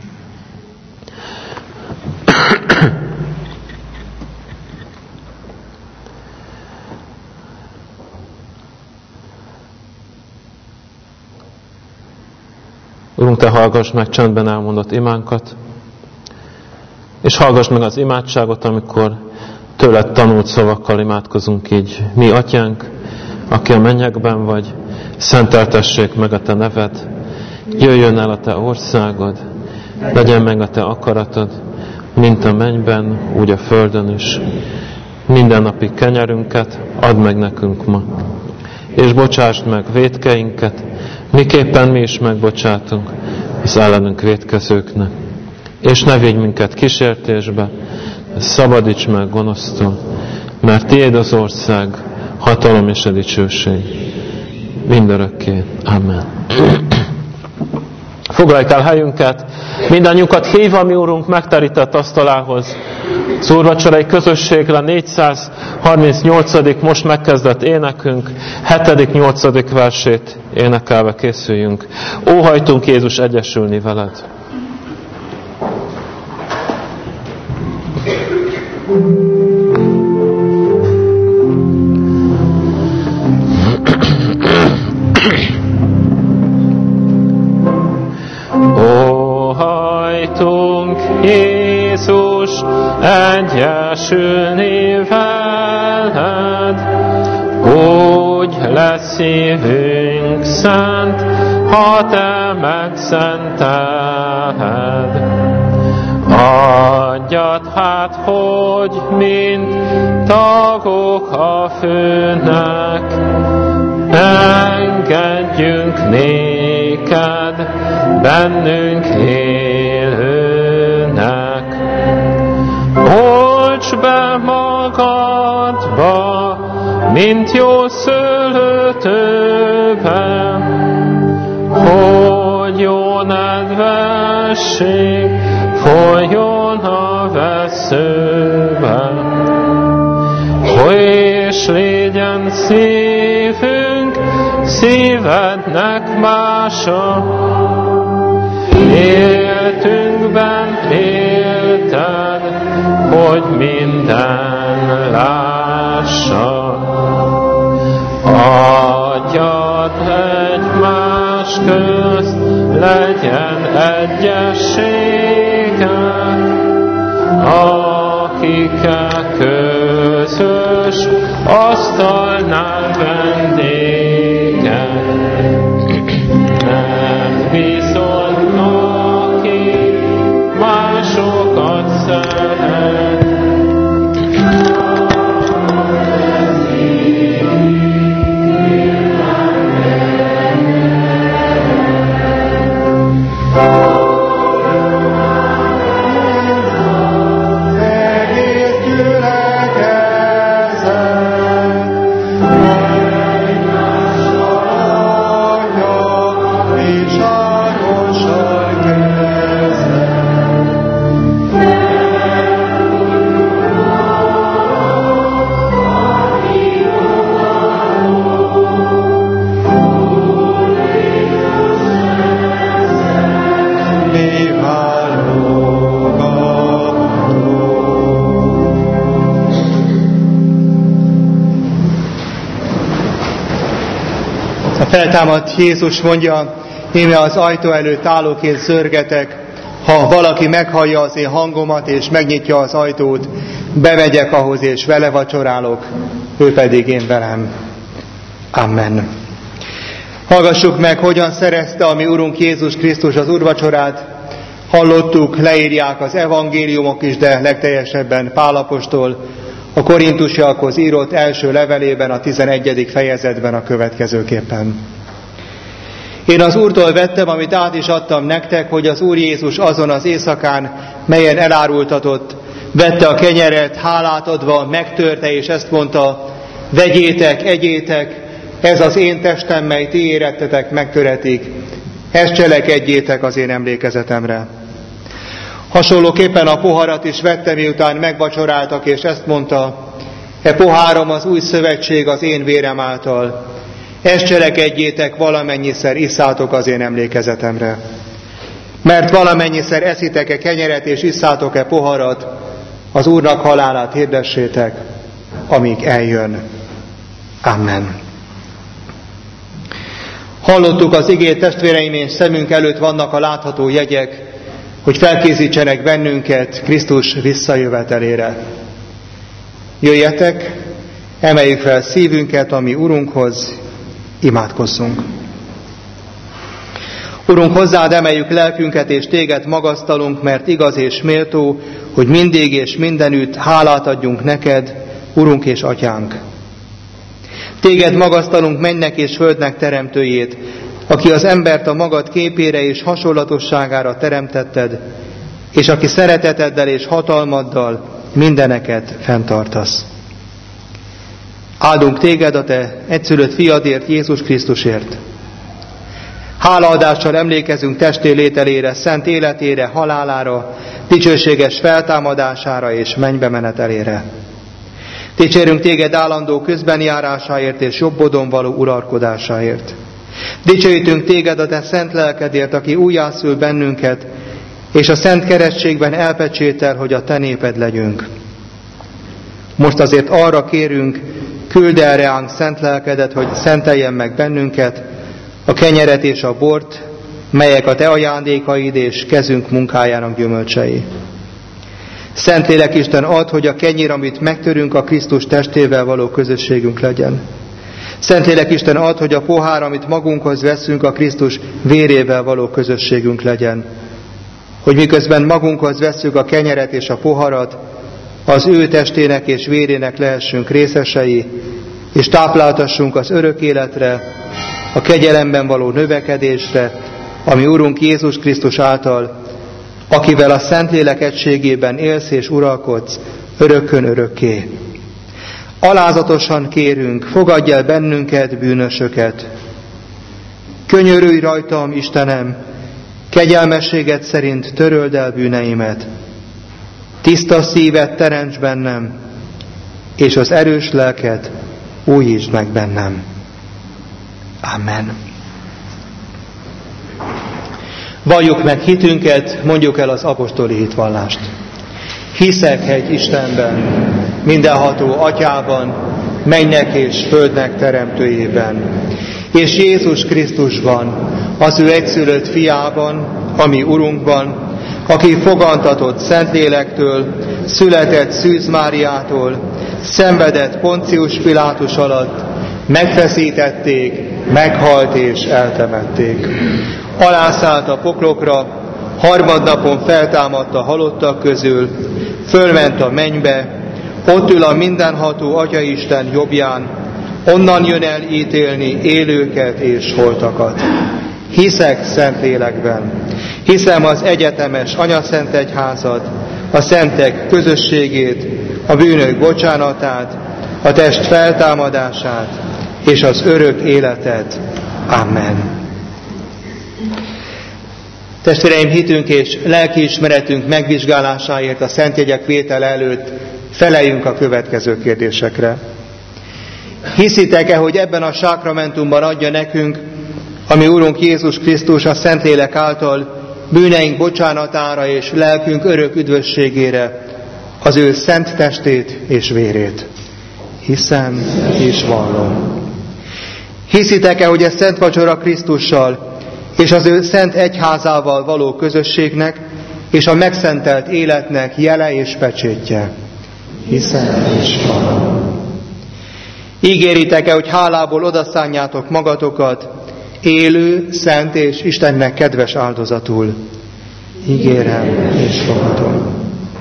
Urunk, te hallgass meg csendben elmondott imánkat, és hallgass meg az imádságot, amikor tőled tanult szavakkal imádkozunk így. Mi, Atyánk, aki a mennyekben vagy, szenteltessék meg a te neved, jöjjön el a te országod, legyen meg a te akaratod, mint a mennyben, úgy a földön is. Mindennapi kenyerünket add meg nekünk ma, és bocsásd meg vétkeinket, miképpen mi is megbocsátunk az ellenünk vétkezőknek. És ne vigy minket kísértésbe, szabadíts meg gonosztól, mert tiéd az ország, hatalom és a dicsőség mindörökké. Amen. Foglaljuk el helyünket, mindannyiunkat hívva mi Úrunk megterített asztalához. Az úrvacsorai közösségre 438. most megkezdett énekünk, 7.-8. versét énekelve készüljünk. Óhajtunk, Jézus, egyesülni veled. Óhajtunk, Jézus, egyesülni veled, úgy lesz szívünk szent, ha te megszenteled. Adjad hát, hogy mint tagok a főnek, engedjünk néked, bennünk élőnek. Olts be magadba, mint jó szőlőtőbe, hogy jó nedvesség folyjon a veszőbe. És legyen szívünk szívednek mása, éltünkben élted, akikkel közös asztalnál vendége. Nem viszont aki másokat szeret. Feltámadt Jézus mondja, íme az ajtó előtt állok és zörgetek, ha valaki meghallja az én hangomat és megnyitja az ajtót, bemegyek ahhoz és vele vacsorálok, ő pedig én velem. Amen. Hallgassuk meg, hogyan szerezte a mi Urunk Jézus Krisztus az úrvacsorát. Hallottuk, leírják az evangéliumok is, de legteljesebben Pál apostol a korintusiakhoz írott első levelében, a 11. fejezetben a következőképpen. Én az Úrtól vettem, amit át is adtam nektek, hogy az Úr Jézus azon az éjszakán, melyen elárultatott, vette a kenyeret, hálát adva, megtörte, és ezt mondta, vegyétek, egyétek, ez az én testem, mely ti érettetek, megtöretik, ezt cselekedjétek az én emlékezetemre. Hasonlóképpen a poharat is vette, miután megvacsoráltak, és ezt mondta, e pohárom az új szövetség az én vérem által. Ezt cselekedjétek, valamennyiszer isszátok az én emlékezetemre. Mert valamennyiszer eszitek-e kenyeret, és isszátok-e poharat, az Úrnak halálát hirdessétek, amíg eljön. Amen. Hallottuk az igét, testvéreim, és szemünk előtt vannak a látható jegyek, hogy felkészítsenek bennünket Krisztus visszajövetelére. Jöjjetek, emeljük fel szívünket a mi Urunkhoz, imádkozzunk. Urunk, hozzád emeljük lelkünket, és téged magasztalunk, mert igaz és méltó, hogy mindig és mindenütt hálát adjunk neked, Urunk és Atyánk. Téged magasztalunk, mennek és földnek teremtőjét, aki az embert a magad képére és hasonlatosságára teremtetted, és aki szereteteddel és hatalmaddal mindeneket fenntartasz. Áldunk téged a te egyszülött fiadért, Jézus Krisztusért. Hálaadással emlékezünk testé lételére, szent életére, halálára, dicsőséges feltámadására és mennybe menetelére. Dicsérünk téged állandó közbenjárásáért és jobbodon való uralkodásáért. Dicsőítünk téged a te szent lelkedért, aki újjászül bennünket, és a szent keresztségben elpecsétel, hogy a te néped legyünk. Most azért arra kérünk, küld el reánk szent lelkedet, hogy szenteljen meg bennünket, a kenyeret és a bort, melyek a te ajándékaid és kezünk munkájának gyümölcsei. Szentlélek Isten, add, hogy a kenyér, amit megtörünk, a Krisztus testével való közösségünk legyen. Szentlélek Isten, add, hogy a pohár, amit magunkhoz veszünk, a Krisztus vérével való közösségünk legyen. Hogy miközben magunkhoz vesszük a kenyeret és a poharat, az ő testének és vérének lehessünk részesei, és tápláltassunk az örök életre, a kegyelemben való növekedésre, ami Urunk Jézus Krisztus által, akivel a Szentlélek egységében élsz és uralkodsz örökkön örökké. Alázatosan kérünk, fogadj el bennünket, bűnösöket. Könyörülj rajtam, Istenem, kegyelmességed szerint töröld el bűneimet. Tiszta szívet teremts bennem, és az erős lelket újítsd meg bennem. Amen. Valljuk meg hitünket, mondjuk el az apostoli hitvallást. Hiszek egy Istenben, mindenható Atyában, mennek és földnek teremtőjében, és Jézus Krisztusban, az ő egyszülött fiában, a mi Urunkban, aki fogantatott Szentlélektől, született Szűz Máriától, szenvedett Poncius Pilátus alatt, megfeszítették, meghalt és eltemették. Alászállt a poklokra, harmadnapon feltámadt a halottak közül, fölment a mennybe, ott ül a mindenható Atyaisten jobbján, onnan jön el ítélni élőket és holtakat. Hiszek Szentlélekben, hiszem az egyetemes Anyaszent Egyházat, a szentek közösségét, a bűnök bocsánatát, a test feltámadását és az örök életet. Amen. Testvéreim, hitünk és lelkiismeretünk megvizsgálásáért a szentjegyek vétele előtt feleljünk a következő kérdésekre. Hiszitek-e, hogy ebben a sákramentumban adja nekünk, ami Úrunk Jézus Krisztus a Szentlélek által bűneink bocsánatára és lelkünk örök üdvösségére az ő szent testét és vérét? Hiszem és vallom. Hiszitek-e, hogy ez szent vacsora Krisztussal és az ő szent egyházával való közösségnek és a megszentelt életnek jele és pecsétje? Hiszem és vallom. Ígéritek-e, hogy hálából odaszánjátok magatokat élő, szent és Istennek kedves áldozatul? Ígérem és fogadom.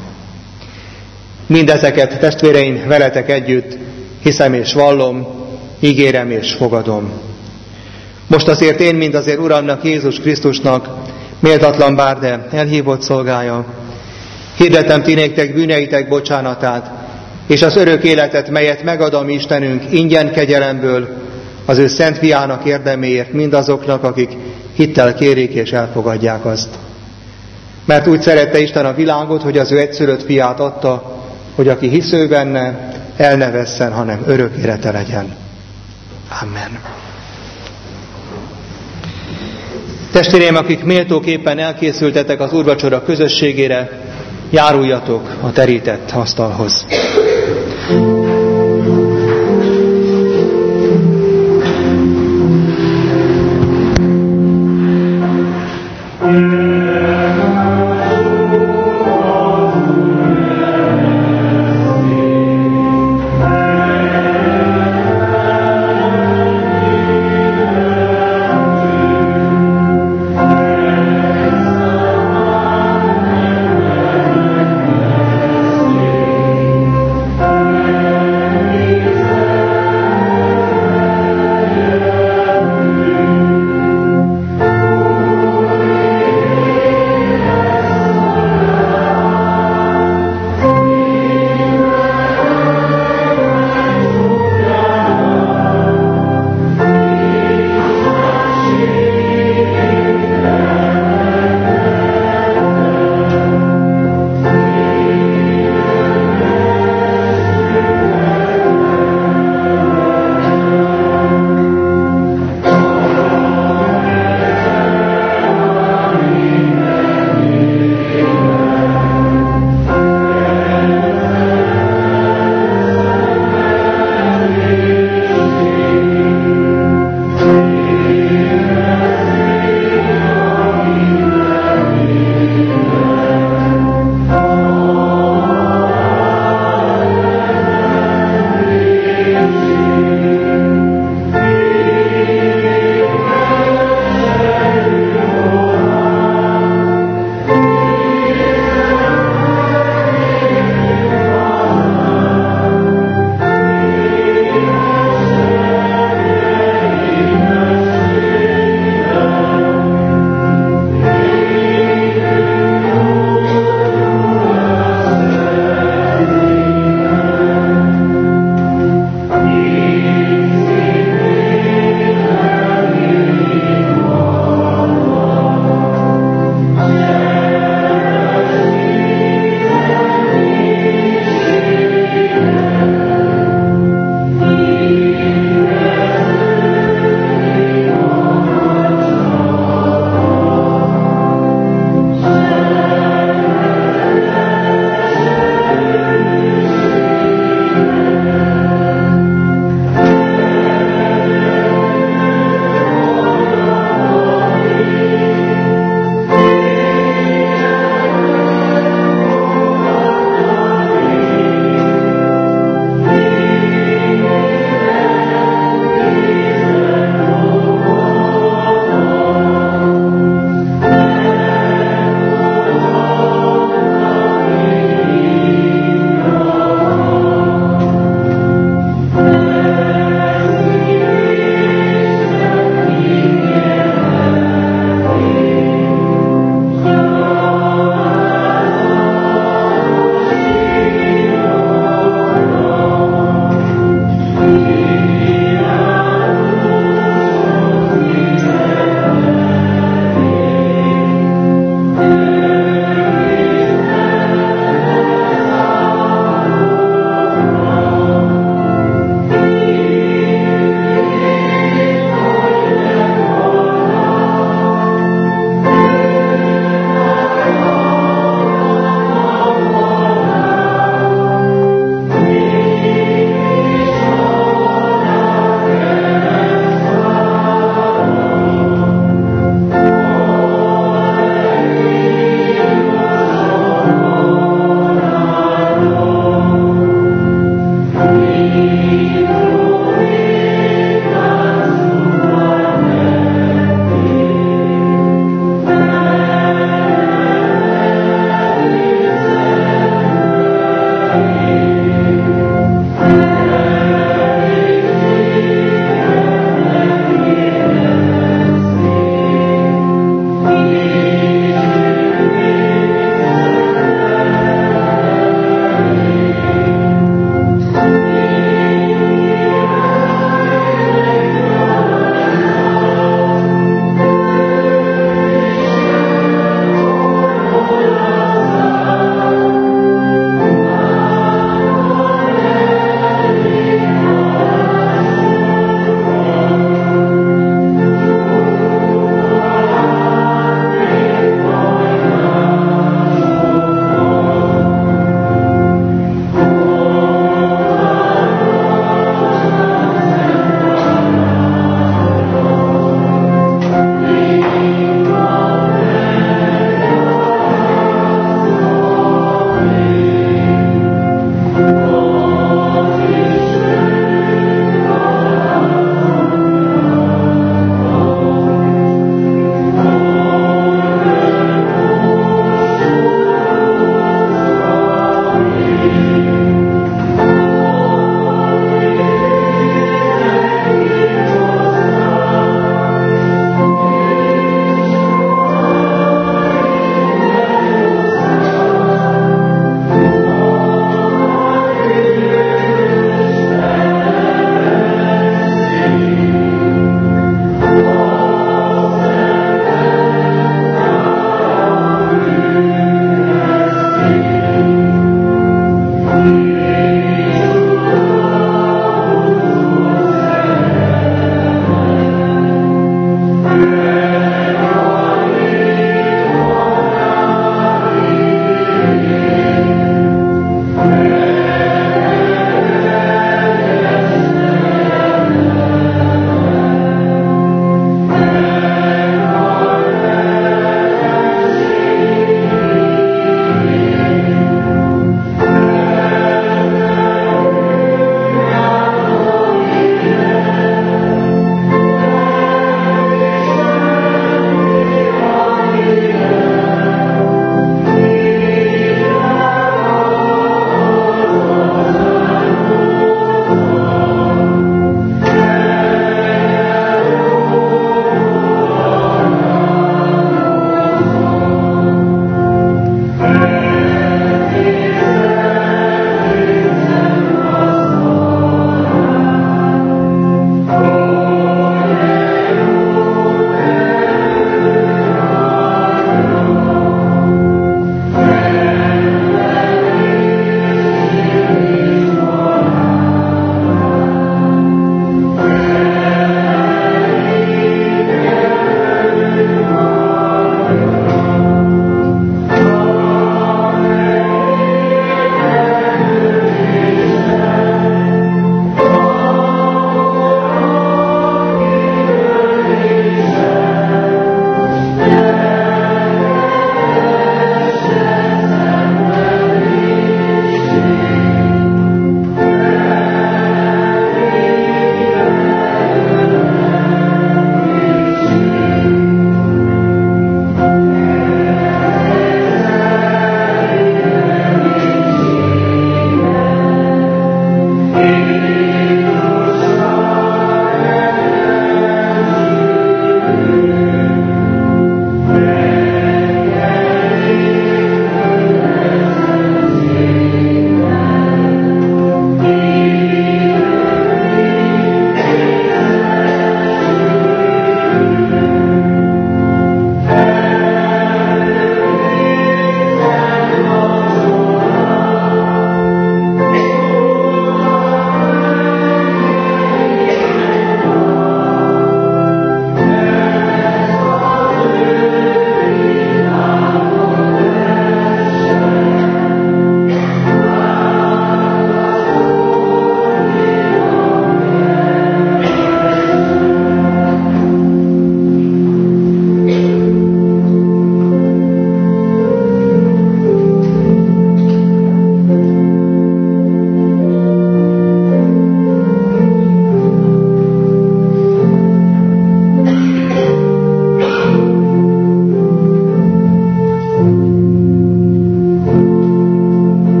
Mindezeket, testvéreim, veletek együtt hiszem és vallom, ígérem és fogadom. Most azért én, mint azért Uramnak, Jézus Krisztusnak, méltatlan bár, de elhívott szolgája, hirdetem ti néktek bűneitek bocsánatát, és az örök életet, melyet megad a mi Istenünk ingyen kegyelemből, az ő szent fiának érdeméért mindazoknak, akik hittel kérik és elfogadják azt. Mert úgy szerette Isten a világot, hogy az ő egyszülött fiát adta, hogy aki hisz ő benne, el ne vesszen, hanem örök élete legyen. Amen. Testvéreim, akik méltóképpen elkészültetek az úrvacsora közösségére, járuljatok a terített asztalhoz.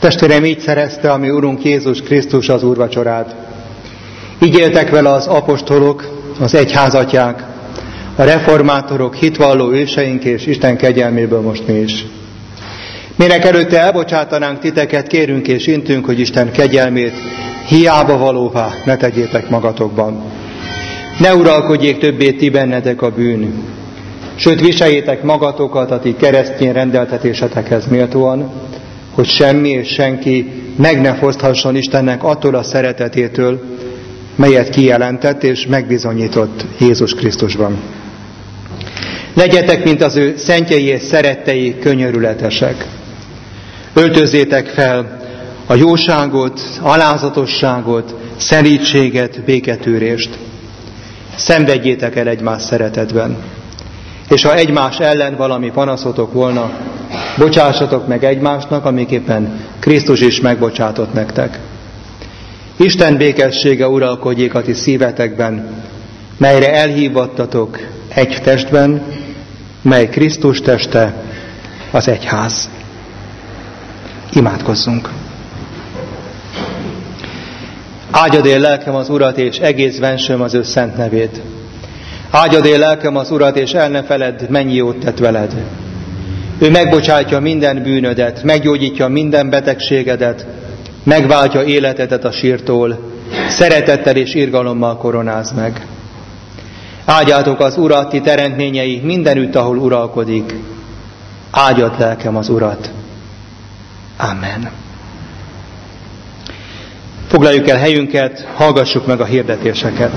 Testvérem, így szerezte a mi Urunk Jézus Krisztus az úrvacsorát. Így éltek vele az apostolok, az egyházatják, a reformátorok, hitvalló őseink és Isten kegyelméből most mi is. Minek előtte elbocsátanánk titeket, kérünk és intünk, hogy Isten kegyelmét hiába valóvá ne tegyétek magatokban. Ne uralkodjék többé ti bennetek a bűn, sőt viseljétek magatokat a ti keresztény rendeltetésetekhez méltóan, hogy semmi és senki meg ne foszthasson Istennek attól a szeretetétől, melyet kijelentett és megbizonyított Jézus Krisztusban. Legyetek, mint az ő szentjei és szerettei, könyörületesek. Öltözzétek fel a jóságot, alázatosságot, szelídséget, béketűrést. Szenvedjétek el egymás szeretetben. És ha egymás ellen valami panaszotok volna, bocsássatok meg egymásnak, amiképpen Krisztus is megbocsátott nektek. Isten békessége uralkodjék a ti szívetekben, melyre elhívattatok egy testben, mely Krisztus teste, az egyház. Imádkozzunk! Áldjad én lelkem az Urat, és egész vensőm az ő szent nevét. Áldjad én lelkem az Urat, és el ne feledd, mennyi jót tett veled. Ő megbocsátja minden bűnödet, meggyógyítja minden betegségedet, megváltja életedet a sírtól, szeretettel és irgalommal koronáz meg. Áldjátok az Urat, ti teremtményei mindenütt, ahol uralkodik. Áldjad lelkem az Urat. Amen. Foglaljuk el helyünket, hallgassuk meg a hirdetéseket.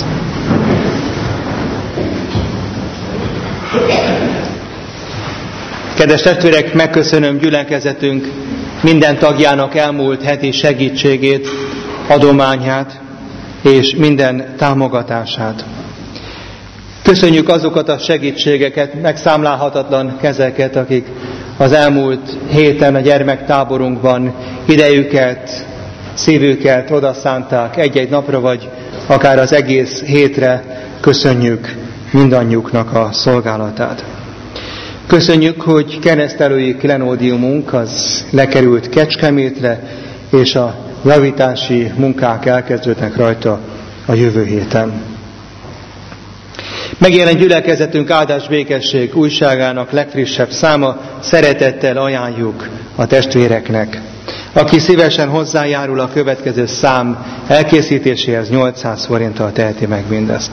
Kedves testvérek, megköszönöm gyülekezetünk minden tagjának elmúlt heti segítségét, adományát és minden támogatását. Köszönjük azokat a segítségeket, megszámlálhatatlan kezeket, akik az elmúlt héten a gyermektáborunkban idejüket, szívüket odaszánták egy-egy napra, vagy akár az egész hétre. Köszönjük mindannyiuknak a szolgálatát. Köszönjük, hogy keresztelői klenódiumunk az lekerült Kecskemétre, és a javítási munkák elkezdődnek rajta a jövő héten. Megjelent gyülekezetünk áldás békesség újságának legfrissebb száma, szeretettel ajánljuk a testvéreknek. Aki szívesen hozzájárul a következő szám elkészítéséhez, 800 forinttal teheti meg mindezt.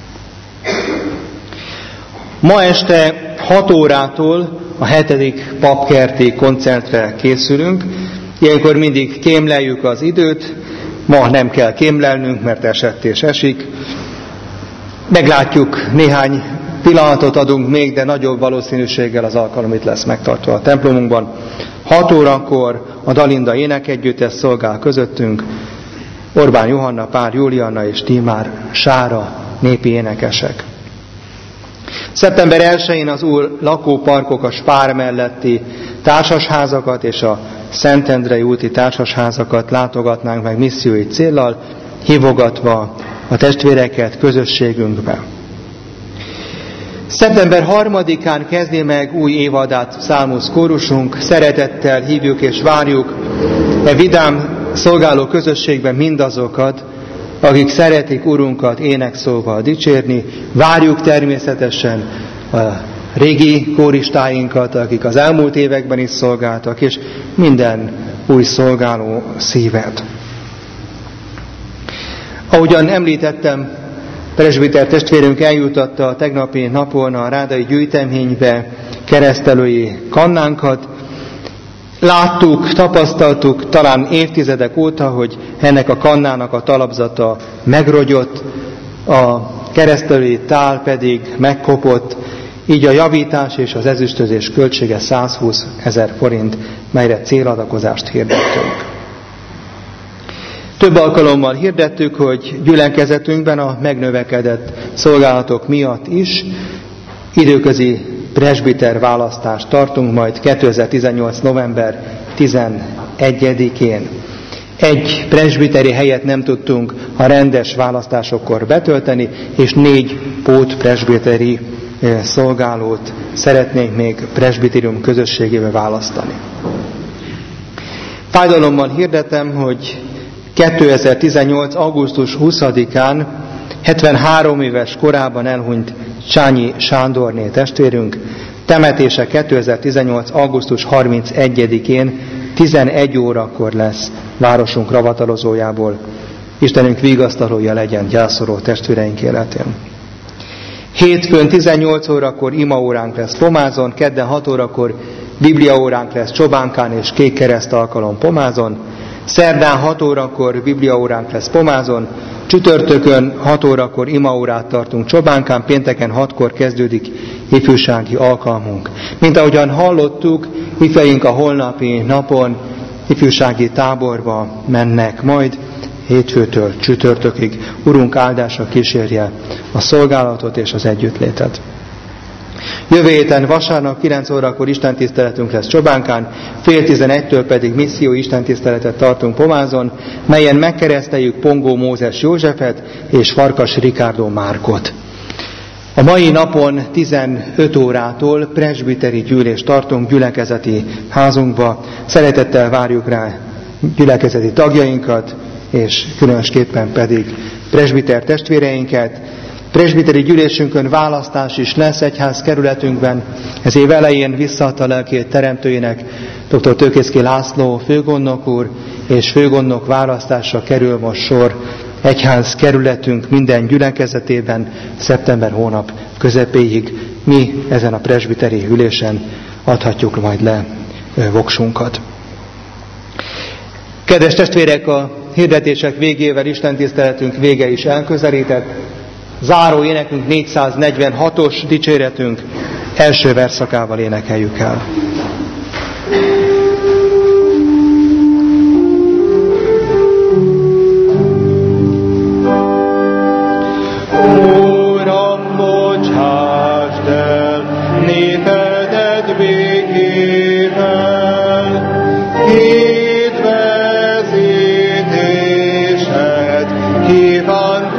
Ma este 6 órától a 7. papkerti koncertre készülünk. Ilyenkor mindig kémleljük az időt. Ma nem kell kémlelnünk, mert esett és esik. Meglátjuk, néhány pillanatot adunk még, de nagyobb valószínűséggel az alkalom itt lesz megtartva a templomunkban. 6 órakor a Dalinda énekegyüttes szolgál közöttünk, Orbán Johanna, Pár Julianna és Tímár Sára népi énekesek. Szeptember 1-én az Úr lakóparkok a Spár melletti társasházakat és a Szentendrei úti társasházakat látogatnánk meg missziói céllal, hívogatva a testvéreket közösségünkbe. Szeptember 3-án kezdi meg új évadát Psalmus kórusunk, szeretettel hívjuk és várjuk e vidám szolgáló közösségben mindazokat, akik szeretik Urunkat énekszóval dicsérni. Várjuk természetesen a régi kóristáinkat, akik az elmúlt években is szolgáltak, és minden új szolgáló szívet. Ahogyan említettem, presbiter testvérünk eljutatta a tegnapi napon a rádai gyűjteménybe keresztelői kannánkat. Láttuk, tapasztaltuk talán évtizedek óta, hogy ennek a kannának a talapzata megrogyott, a keresztelői tál pedig megkopott, így a javítás és az ezüstözés költsége 120 000 forint, melyre céladakozást hirdettünk. Több alkalommal hirdettük, hogy gyülekezetünkben a megnövekedett szolgálatok miatt is időközi presbiter választást tartunk majd 2018. november 11-én. Egy presbiteri helyet nem tudtunk a rendes választásokkor betölteni, és 4 pót presbiteri szolgálót szeretnénk még presbitérium közösségébe választani. Fájdalommal hirdetem, hogy 2018. augusztus 20-án 73 éves korában elhunyt Csányi Sándorné testvérünk temetése 2018. augusztus 31-én 11 órakor lesz városunk ravatalozójából. Istenünk vigasztalója legyen gyászoló testvéreink életén. Hétfőn 18 órakor imaóránk lesz Pomázon, kedden 6 órakor bibliaóránk lesz Csobánkán és Kékkereszt alkalom Pomázon, szerdán 6 órakor bibliaóránk lesz Pomázon, csütörtökön 6 órakor imaórát tartunk Csobánkán, pénteken 6-kor kezdődik ifjúsági alkalmunk. Mint ahogyan hallottuk, ifjaink a holnapi napon ifjúsági táborba mennek majd, hétfőtől csütörtökig. Urunk áldása kísérje a szolgálatot és az együttlétet. Jövő héten vasárnap 9 órakor istentiszteletünk lesz Csobánkán, fél 11-től pedig misszió istentiszteletet tartunk Pomázon, melyen megkereszteljük Pongó Mózes Józsefet és Farkas Rikárdó Márkot. A mai napon 15 órától presbiteri gyűlést tartunk gyülekezeti házunkba. Szeretettel várjuk rá gyülekezeti tagjainkat, és különösképpen pedig presbiter testvéreinket. Presbiteri gyűlésünkön választás is lesz egyházkerületünkben. Ez év elején visszaadta lelkét teremtőjének dr. Tőkészki László főgondnok úr, és főgondnok választásra kerül most sor egyházkerületünk minden gyülekezetében szeptember hónap közepéig. Mi ezen a presbiteri ülésen adhatjuk majd le voksunkat. Kedves testvérek, a hirdetések végével istentiszteletünk vége is elközelített. Záró énekünk 446-os dicséretünk első verszakával énekeljük el. Uram, bocsásd el népedet végével, hét vezítésed kívánt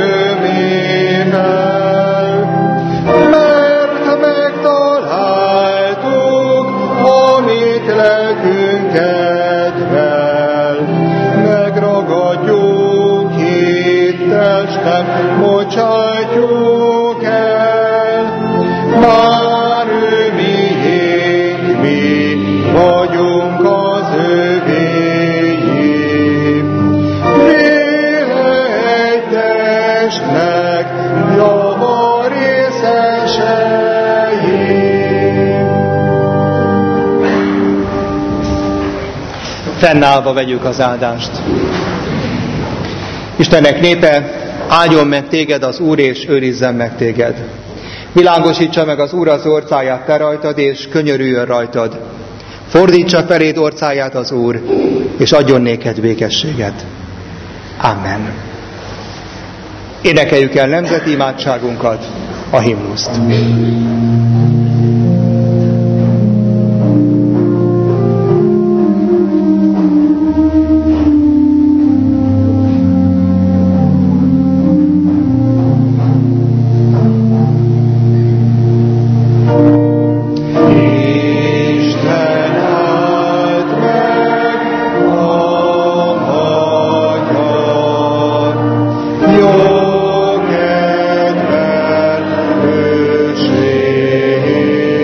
örömével, mert megtaláltuk, amit lelkünk kedvel, megragadjuk itt testem, bocsátjuk el, már ő miénk, mi vagyunk az övéi. Véle egy testnek javarészesei. Fennállva vegyük az áldást. Istennek népe, áldjon meg téged az Úr, és őrizzen meg téged. Világosítsa meg az Úr az orcáját te rajtad, és könyörüljön rajtad. Fordítsa feléd orcáját az Úr, és adjon néked békességet. Amen. Énekeljük el nemzeti imádságunkat, a himnuszt. Jó kedvel, őség.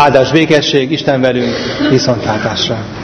Áldás békesség, Isten velünk, viszontlátásra!